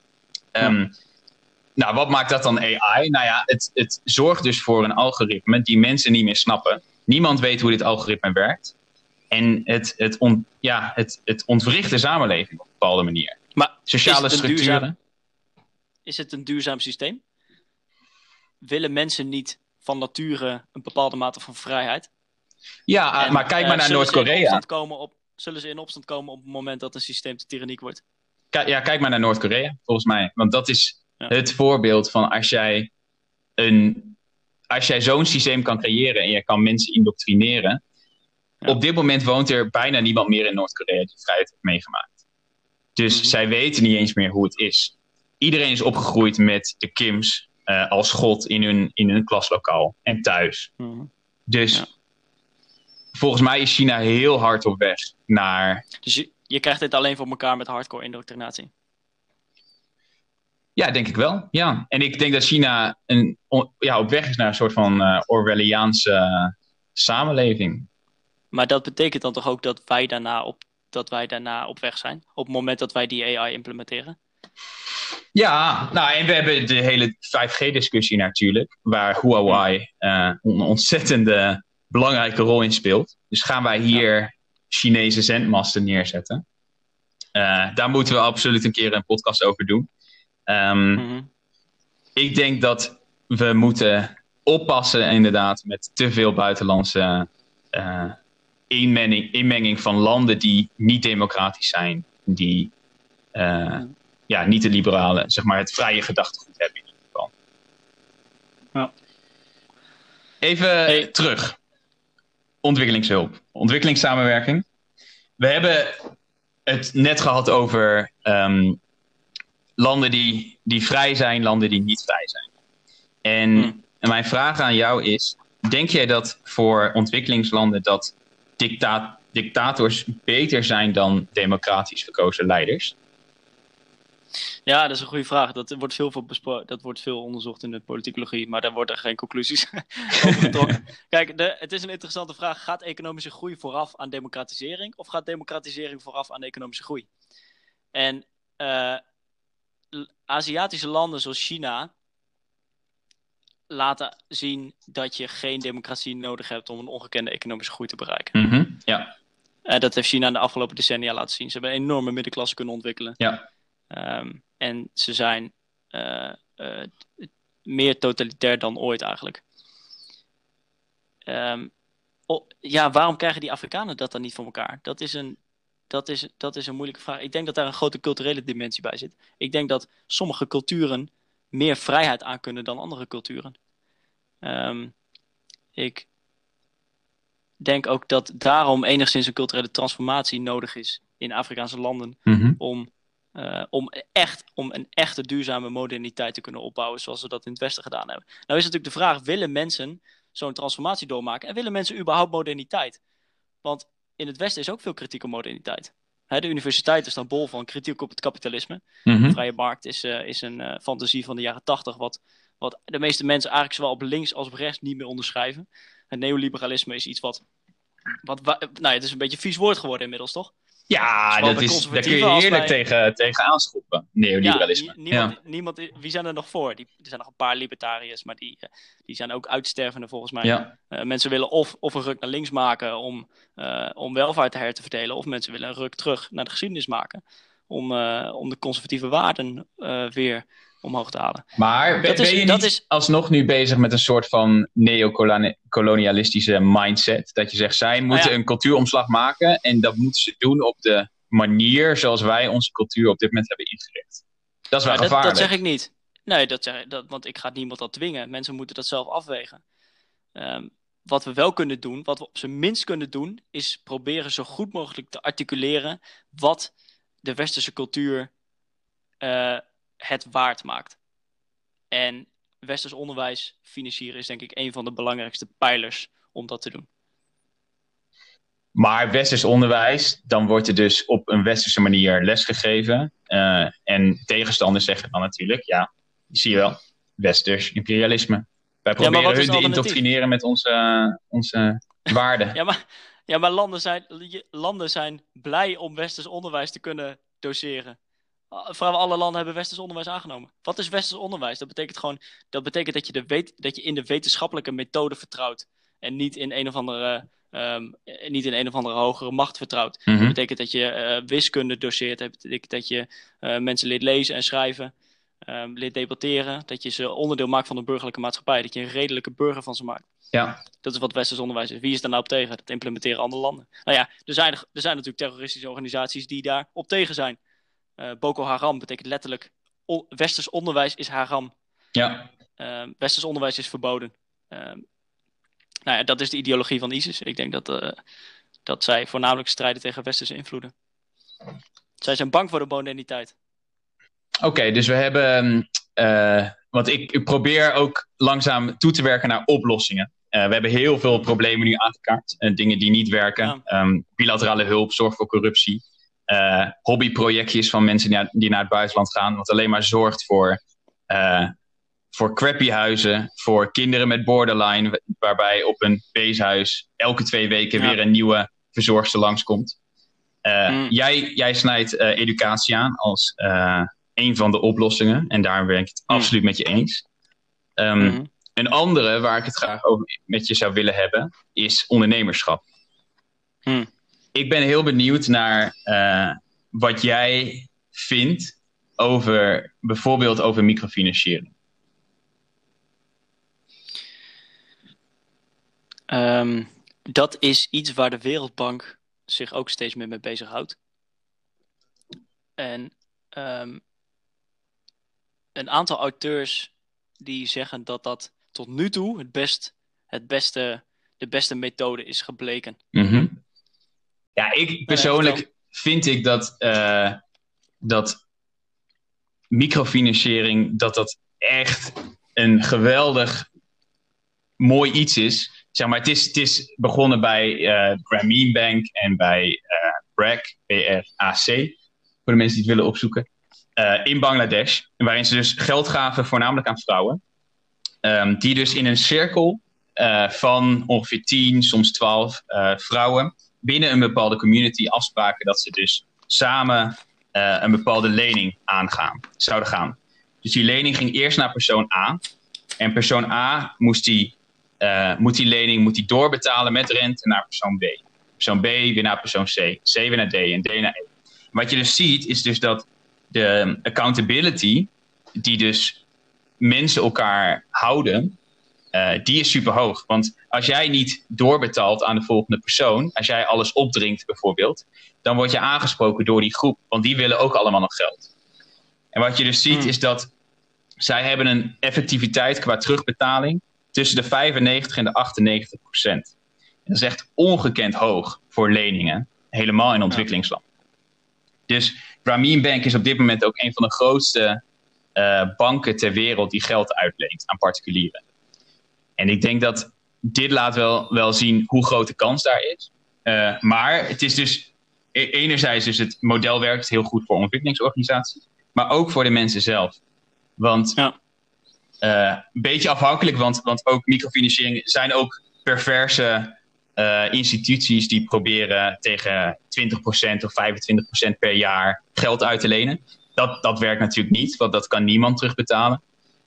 Nou, wat maakt dat dan AI? Nou ja, het zorgt dus voor een algoritme die mensen niet meer snappen. Niemand weet hoe dit algoritme werkt. En het ontwricht de samenleving op een bepaalde manier. Maar sociale structuren. Is het een duurzaam systeem? Willen mensen niet van nature een bepaalde mate van vrijheid? Ja, maar kijk maar naar Noord-Korea. Zullen ze in opstand komen op het moment dat een systeem te tyranniek wordt? Kijk maar naar Noord-Korea, volgens mij. Want dat is het voorbeeld van als jij zo'n systeem kan creëren en je kan mensen indoctrineren. Ja. Op dit moment woont er bijna niemand meer in Noord-Korea die vrijheid heeft meegemaakt. Dus zij weten niet eens meer hoe het is. Iedereen is opgegroeid met de Kims als god in hun klaslokaal en thuis. Dus volgens mij is China heel hard op weg naar... Dus je krijgt dit alleen voor elkaar met hardcore indoctrinatie? Ja, denk ik wel. Ja. En ik denk dat China op weg is naar een soort van Orwelliaanse samenleving. Maar dat betekent dan toch ook dat wij daarna op weg zijn? Op het moment dat wij die AI implementeren? Ja, nou en we hebben de hele 5G-discussie natuurlijk. Waar Huawei een ontzettende belangrijke rol in speelt. Dus gaan wij hier Chinese zendmasten neerzetten. Daar moeten we absoluut een keer een podcast over doen. Ik denk dat we moeten oppassen inderdaad met te veel buitenlandse inmenging van landen die niet democratisch zijn. Die niet de liberale, zeg maar het vrije gedachtegoed hebben in ieder geval. Ja. Even terug. Ontwikkelingshulp. Ontwikkelingssamenwerking. We hebben het net gehad over landen die vrij zijn, landen die niet vrij zijn. En mijn vraag aan jou is, denk jij dat voor ontwikkelingslanden dat dictators beter zijn dan democratisch verkozen leiders? Ja, dat is een goede vraag. Dat wordt veel onderzocht in de politicologie, maar daar worden geen conclusies over getrokken. Kijk, het is een interessante vraag. Gaat economische groei vooraf aan democratisering of gaat democratisering vooraf aan economische groei? En Aziatische landen zoals China laten zien dat je geen democratie nodig hebt om een ongekende economische groei te bereiken. Mm-hmm, ja. Dat heeft China in de afgelopen decennia laten zien. Ze hebben een enorme middenklasse kunnen ontwikkelen. Ja. En ze zijn meer totalitair dan ooit eigenlijk. Waarom krijgen die Afrikanen dat dan niet voor elkaar? Dat is een moeilijke vraag. Ik denk dat daar een grote culturele dimensie bij zit. Ik denk dat sommige culturen meer vrijheid aankunnen dan andere culturen. Ik denk ook dat daarom enigszins een culturele transformatie nodig is in Afrikaanse landen. Mm-hmm. Om een echte duurzame moderniteit te kunnen opbouwen zoals we dat in het Westen gedaan hebben. Nou is natuurlijk de vraag, willen mensen zo'n transformatie doormaken en willen mensen überhaupt moderniteit? Want in het Westen is ook veel kritiek op moderniteit. De universiteit is dan bol van kritiek op het kapitalisme. Mm-hmm. De vrije markt is een fantasie van de jaren 80 wat de meeste mensen eigenlijk zowel op links als op rechts niet meer onderschrijven. Het neoliberalisme is iets het is een beetje een vies woord geworden inmiddels, toch? Ja, daar kun je heerlijk tegen aanschoppen, neoliberalisme. Wie zijn er nog voor? Er zijn nog een paar libertariërs, maar die zijn ook uitstervende volgens mij. Ja. Mensen willen of een ruk naar links maken om welvaart te verdelen, of mensen willen een ruk terug naar de geschiedenis maken om de conservatieve waarden weer omhoog te halen. Maar ben je niet alsnog nu bezig met een soort van neocolonialistische mindset? Dat je zegt, zij moeten een cultuuromslag maken en dat moeten ze doen op de manier zoals wij onze cultuur op dit moment hebben ingericht. Dat is wel gevaarlijk. Dat zeg ik niet. Nee, want ik ga niemand dat dwingen. Mensen moeten dat zelf afwegen. Wat we wel kunnen doen, wat we op zijn minst kunnen doen, is proberen zo goed mogelijk te articuleren wat de westerse cultuur het waard maakt. En westers onderwijs financieren is denk ik een van de belangrijkste pijlers om dat te doen. Maar westers onderwijs, dan wordt er dus op een westerse manier lesgegeven. En tegenstanders zeggen dan natuurlijk, ja, zie je wel, westers imperialisme. Wij proberen hun te indoctrineren met onze waarden. Maar landen zijn blij om westers onderwijs te kunnen doseren. Vrijwel alle landen hebben westers onderwijs aangenomen. Wat is westers onderwijs? Dat betekent dat je in de wetenschappelijke methode vertrouwt. En niet in een of andere hogere macht vertrouwt. Mm-hmm. Dat betekent dat je wiskunde doseert. Dat betekent dat je mensen leert lezen en schrijven. Leert debatteren. Dat je ze onderdeel maakt van de burgerlijke maatschappij. Dat je een redelijke burger van ze maakt. Ja. Dat is wat westers onderwijs is. Wie is daar nou op tegen? Dat implementeren andere landen. Nou ja, er zijn natuurlijk terroristische organisaties die daar op tegen zijn. Boko Haram betekent letterlijk westers onderwijs is haram. Ja. Westers onderwijs is verboden. Dat is de ideologie van ISIS. Ik denk dat zij voornamelijk strijden tegen westerse invloeden. Zij zijn bang voor de moderniteit. Oké, dus we hebben... want ik probeer ook langzaam toe te werken naar oplossingen. We hebben heel veel problemen nu aangekaart. Dingen die niet werken. Ja. Bilaterale hulp, zorg voor corruptie. Hobbyprojectjes van mensen die naar het buitenland gaan. Wat alleen maar zorgt voor crappy huizen. Voor kinderen met borderline. Waarbij op een weeshuis elke 2 weken weer een nieuwe verzorgster langskomt. Jij snijdt educatie aan als een van de oplossingen. En daar ben ik het absoluut met je eens. Een andere waar ik het graag over met je zou willen hebben. Is ondernemerschap. Ik ben heel benieuwd naar wat jij vindt bijvoorbeeld over microfinanciering. Dat is iets waar de Wereldbank zich ook steeds meer mee bezighoudt. En een aantal auteurs die zeggen dat tot nu toe de beste methode is gebleken. Mm-hmm. Ja, ik persoonlijk vind ik dat microfinanciering, dat echt een geweldig mooi iets is. Zeg maar, het is begonnen bij Grameen Bank en bij BRAC, B-R-A-C, voor de mensen die het willen opzoeken, in Bangladesh. Waarin ze dus geld gaven, voornamelijk aan vrouwen. Die dus in een cirkel van ongeveer 10, soms 12 vrouwen binnen een bepaalde community afspraken dat ze dus samen een bepaalde lening zouden gaan. Dus die lening ging eerst naar persoon A. En persoon A moet die lening doorbetalen met rente naar persoon B. Persoon B weer naar persoon C. C weer naar D en D naar E. Wat je dus ziet is dus dat de accountability die dus mensen elkaar houden, die is super hoog. Want als jij niet doorbetaalt aan de volgende persoon, als jij alles opdringt bijvoorbeeld, dan word je aangesproken door die groep. Want die willen ook allemaal nog geld. En wat je dus ziet is dat zij hebben een effectiviteit qua terugbetaling tussen de 95 en de 98%. Dat is echt ongekend hoog voor leningen, helemaal in ontwikkelingsland. Dus Grameen Bank is op dit moment ook een van de grootste banken ter wereld die geld uitleent aan particulieren. En ik denk dat dit laat wel zien hoe groot de kans daar is. Maar het is dus enerzijds dus het model werkt heel goed voor ontwikkelingsorganisaties, maar ook voor de mensen zelf. Want een beetje afhankelijk, want ook microfinanciering zijn ook perverse instituties die proberen tegen 20% of 25% per jaar geld uit te lenen. Dat werkt natuurlijk niet, want dat kan niemand terugbetalen.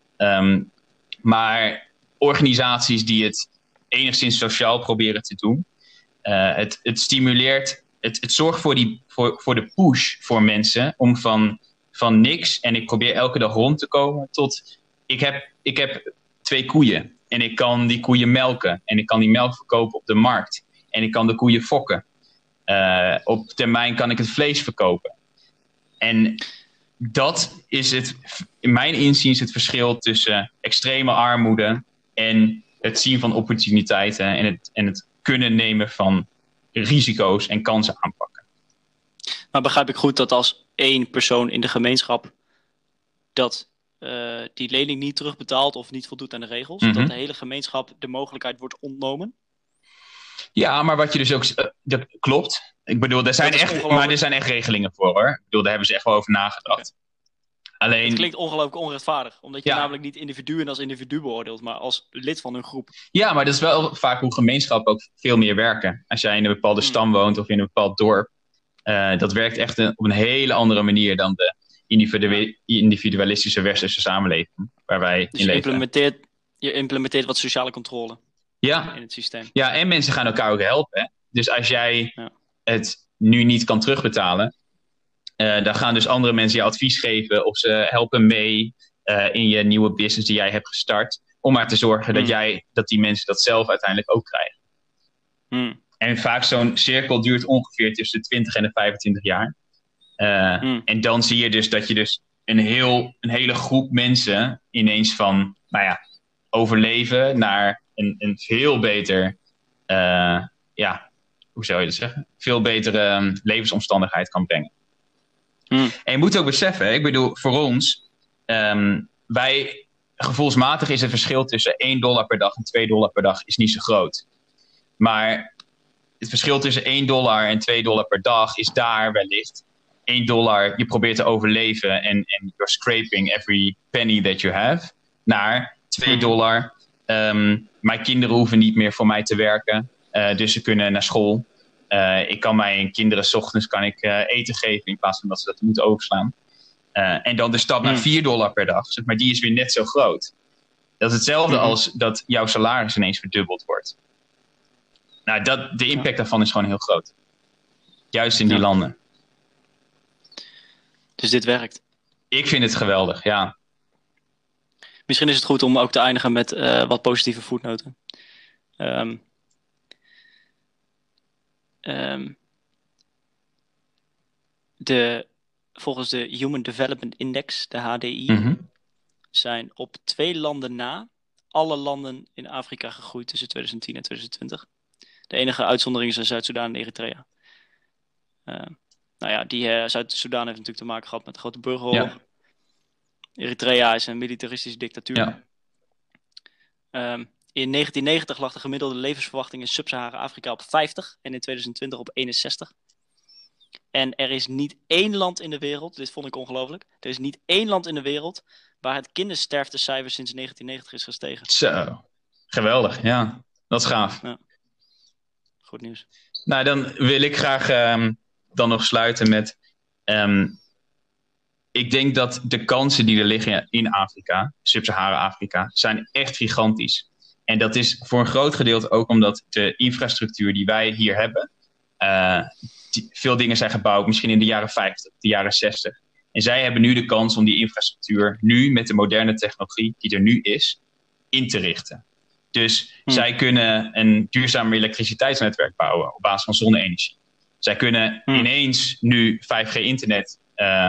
Maar organisaties die het enigszins sociaal proberen te doen, het stimuleert, het zorgt voor de push voor mensen om van niks en ik probeer elke dag rond te komen tot ik heb 2 koeien en ik kan die koeien melken en ik kan die melk verkopen op de markt en ik kan de koeien fokken. Op termijn kan ik het vlees verkopen. En dat is in mijn inziens het verschil tussen extreme armoede en het zien van opportuniteiten en het kunnen nemen van risico's en kansen aanpakken. Maar begrijp ik goed dat als 1 persoon in de gemeenschap dat die lening niet terugbetaalt of niet voldoet aan de regels, dat de hele gemeenschap de mogelijkheid wordt ontnomen? Ja, maar wat je dus ook... dat klopt. Ik bedoel, er zijn echt regelingen voor, hoor. Ik bedoel, daar hebben ze echt wel over nagedacht. Okay. Alleen... Het klinkt ongelooflijk onrechtvaardig, omdat je namelijk niet individuen als individu beoordeelt, maar als lid van een groep. Ja, maar dat is wel vaak hoe gemeenschappen ook veel meer werken. Als jij in een bepaalde stam woont of in een bepaald dorp, dat werkt echt op een hele andere manier dan de individualistische westerse samenleving waar wij dus in leven. Je implementeert wat sociale controle in het systeem. Ja, en mensen gaan elkaar ook helpen. Hè? Dus als jij het nu niet kan terugbetalen, dan gaan dus andere mensen je advies geven of ze helpen mee in je nieuwe business die jij hebt gestart, om maar te zorgen dat die mensen dat zelf uiteindelijk ook krijgen. En vaak zo'n cirkel duurt ongeveer tussen de 20 en de 25 jaar. En dan zie je dus dat je dus een hele groep mensen ineens van overleven naar een veel beter, hoe zou je dat zeggen? Veel betere levensomstandigheid kan brengen. En je moet ook beseffen, ik bedoel, voor ons, gevoelsmatig is het verschil tussen $1 per dag en $2 per dag is niet zo groot. Maar het verschil tussen $1 en $2 per dag is daar wellicht $1, je probeert te overleven en you're scraping every penny that you have, naar $2, mijn kinderen hoeven niet meer voor mij te werken, dus ze kunnen naar school. Ik kan mijn kinderen 's ochtends eten geven in plaats van dat ze dat moeten overslaan. En dan de stap naar $4 per dag, zeg maar, die is weer net zo groot. Dat is hetzelfde als dat jouw salaris ineens verdubbeld wordt. Nou, de impact daarvan is gewoon heel groot. Juist in die landen. Dus dit werkt? Ik vind het geweldig, ja. Misschien is het goed om ook te eindigen met wat positieve voetnoten. volgens de Human Development Index, de HDI, zijn op 2 landen na alle landen in Afrika gegroeid tussen 2010 en 2020. De enige uitzondering zijn Zuid-Soedan en Eritrea. Zuid-Soedan heeft natuurlijk te maken gehad met de grote burgeroorlog. Ja. Eritrea is een militaristische dictatuur. Ja. In 1990 lag de gemiddelde levensverwachting in Sub-Sahara-Afrika op 50 en in 2020 op 61. En er is niet één land in de wereld, dit vond ik ongelooflijk, er is niet één land in de wereld waar het kindersterftecijfer sinds 1990 is gestegen. Zo, geweldig. Ja, dat is gaaf. Ja. Goed nieuws. Nou, dan wil ik graag dan nog sluiten met... ik denk dat de kansen die er liggen in Afrika, Sub-Sahara-Afrika, zijn echt gigantisch. En dat is voor een groot gedeelte ook omdat de infrastructuur die wij hier hebben... veel dingen zijn gebouwd, misschien in de jaren 50, de jaren 60. En zij hebben nu de kans om die infrastructuur nu met de moderne technologie die er nu is, in te richten. Dus zij kunnen een duurzaam elektriciteitsnetwerk bouwen op basis van zonne-energie. Zij kunnen ineens nu 5G-internet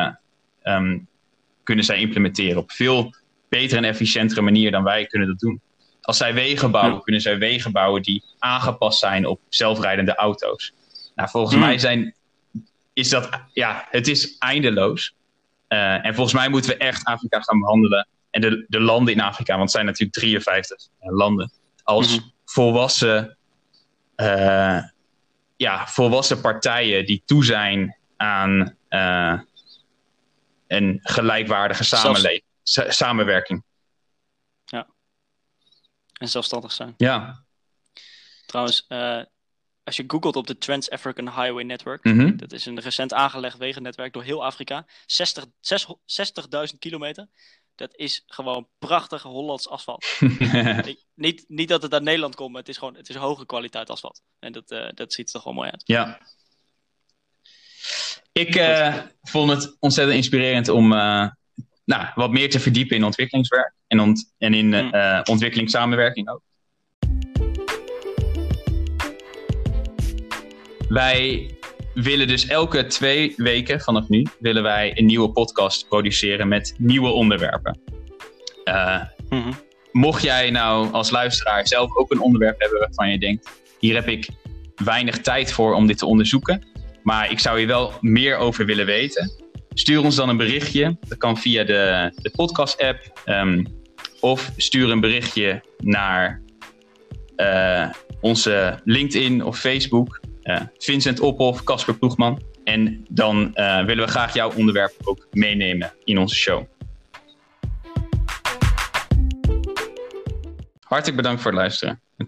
kunnen zij implementeren op veel betere en efficiëntere manier dan wij kunnen dat doen. Als zij wegen bouwen, kunnen zij wegen bouwen die aangepast zijn op zelfrijdende auto's. Nou, volgens mij is dat, het is eindeloos. En volgens mij moeten we echt Afrika gaan behandelen. En de landen in Afrika, want het zijn natuurlijk 53 landen, als volwassen partijen die toe zijn aan een gelijkwaardige samenwerking. Ja. En zelfstandig zijn. Ja. Trouwens, als je googelt op de Trans-African Highway Network, dat is een recent aangelegd wegennetwerk door heel Afrika, 60.000 kilometer. Dat is gewoon prachtig Hollands asfalt. niet dat het uit Nederland komt, maar het is hoge kwaliteit asfalt. En dat ziet er toch wel mooi uit. Ja. Ik vond het ontzettend inspirerend om wat meer te verdiepen in ontwikkelingswerk. En in ontwikkelingssamenwerking ook. Wij willen dus elke 2 weken vanaf nu willen wij een nieuwe podcast produceren met nieuwe onderwerpen. Mocht jij nou als luisteraar zelf ook een onderwerp hebben waarvan je denkt, hier heb ik weinig tijd voor om dit te onderzoeken, maar ik zou hier wel meer over willen weten, stuur ons dan een berichtje. Dat kan via de podcast app of stuur een berichtje naar onze LinkedIn of Facebook. Vincent Ophof, Casper Ploegman. En dan willen we graag jouw onderwerp ook meenemen in onze show. Hartelijk bedankt voor het luisteren.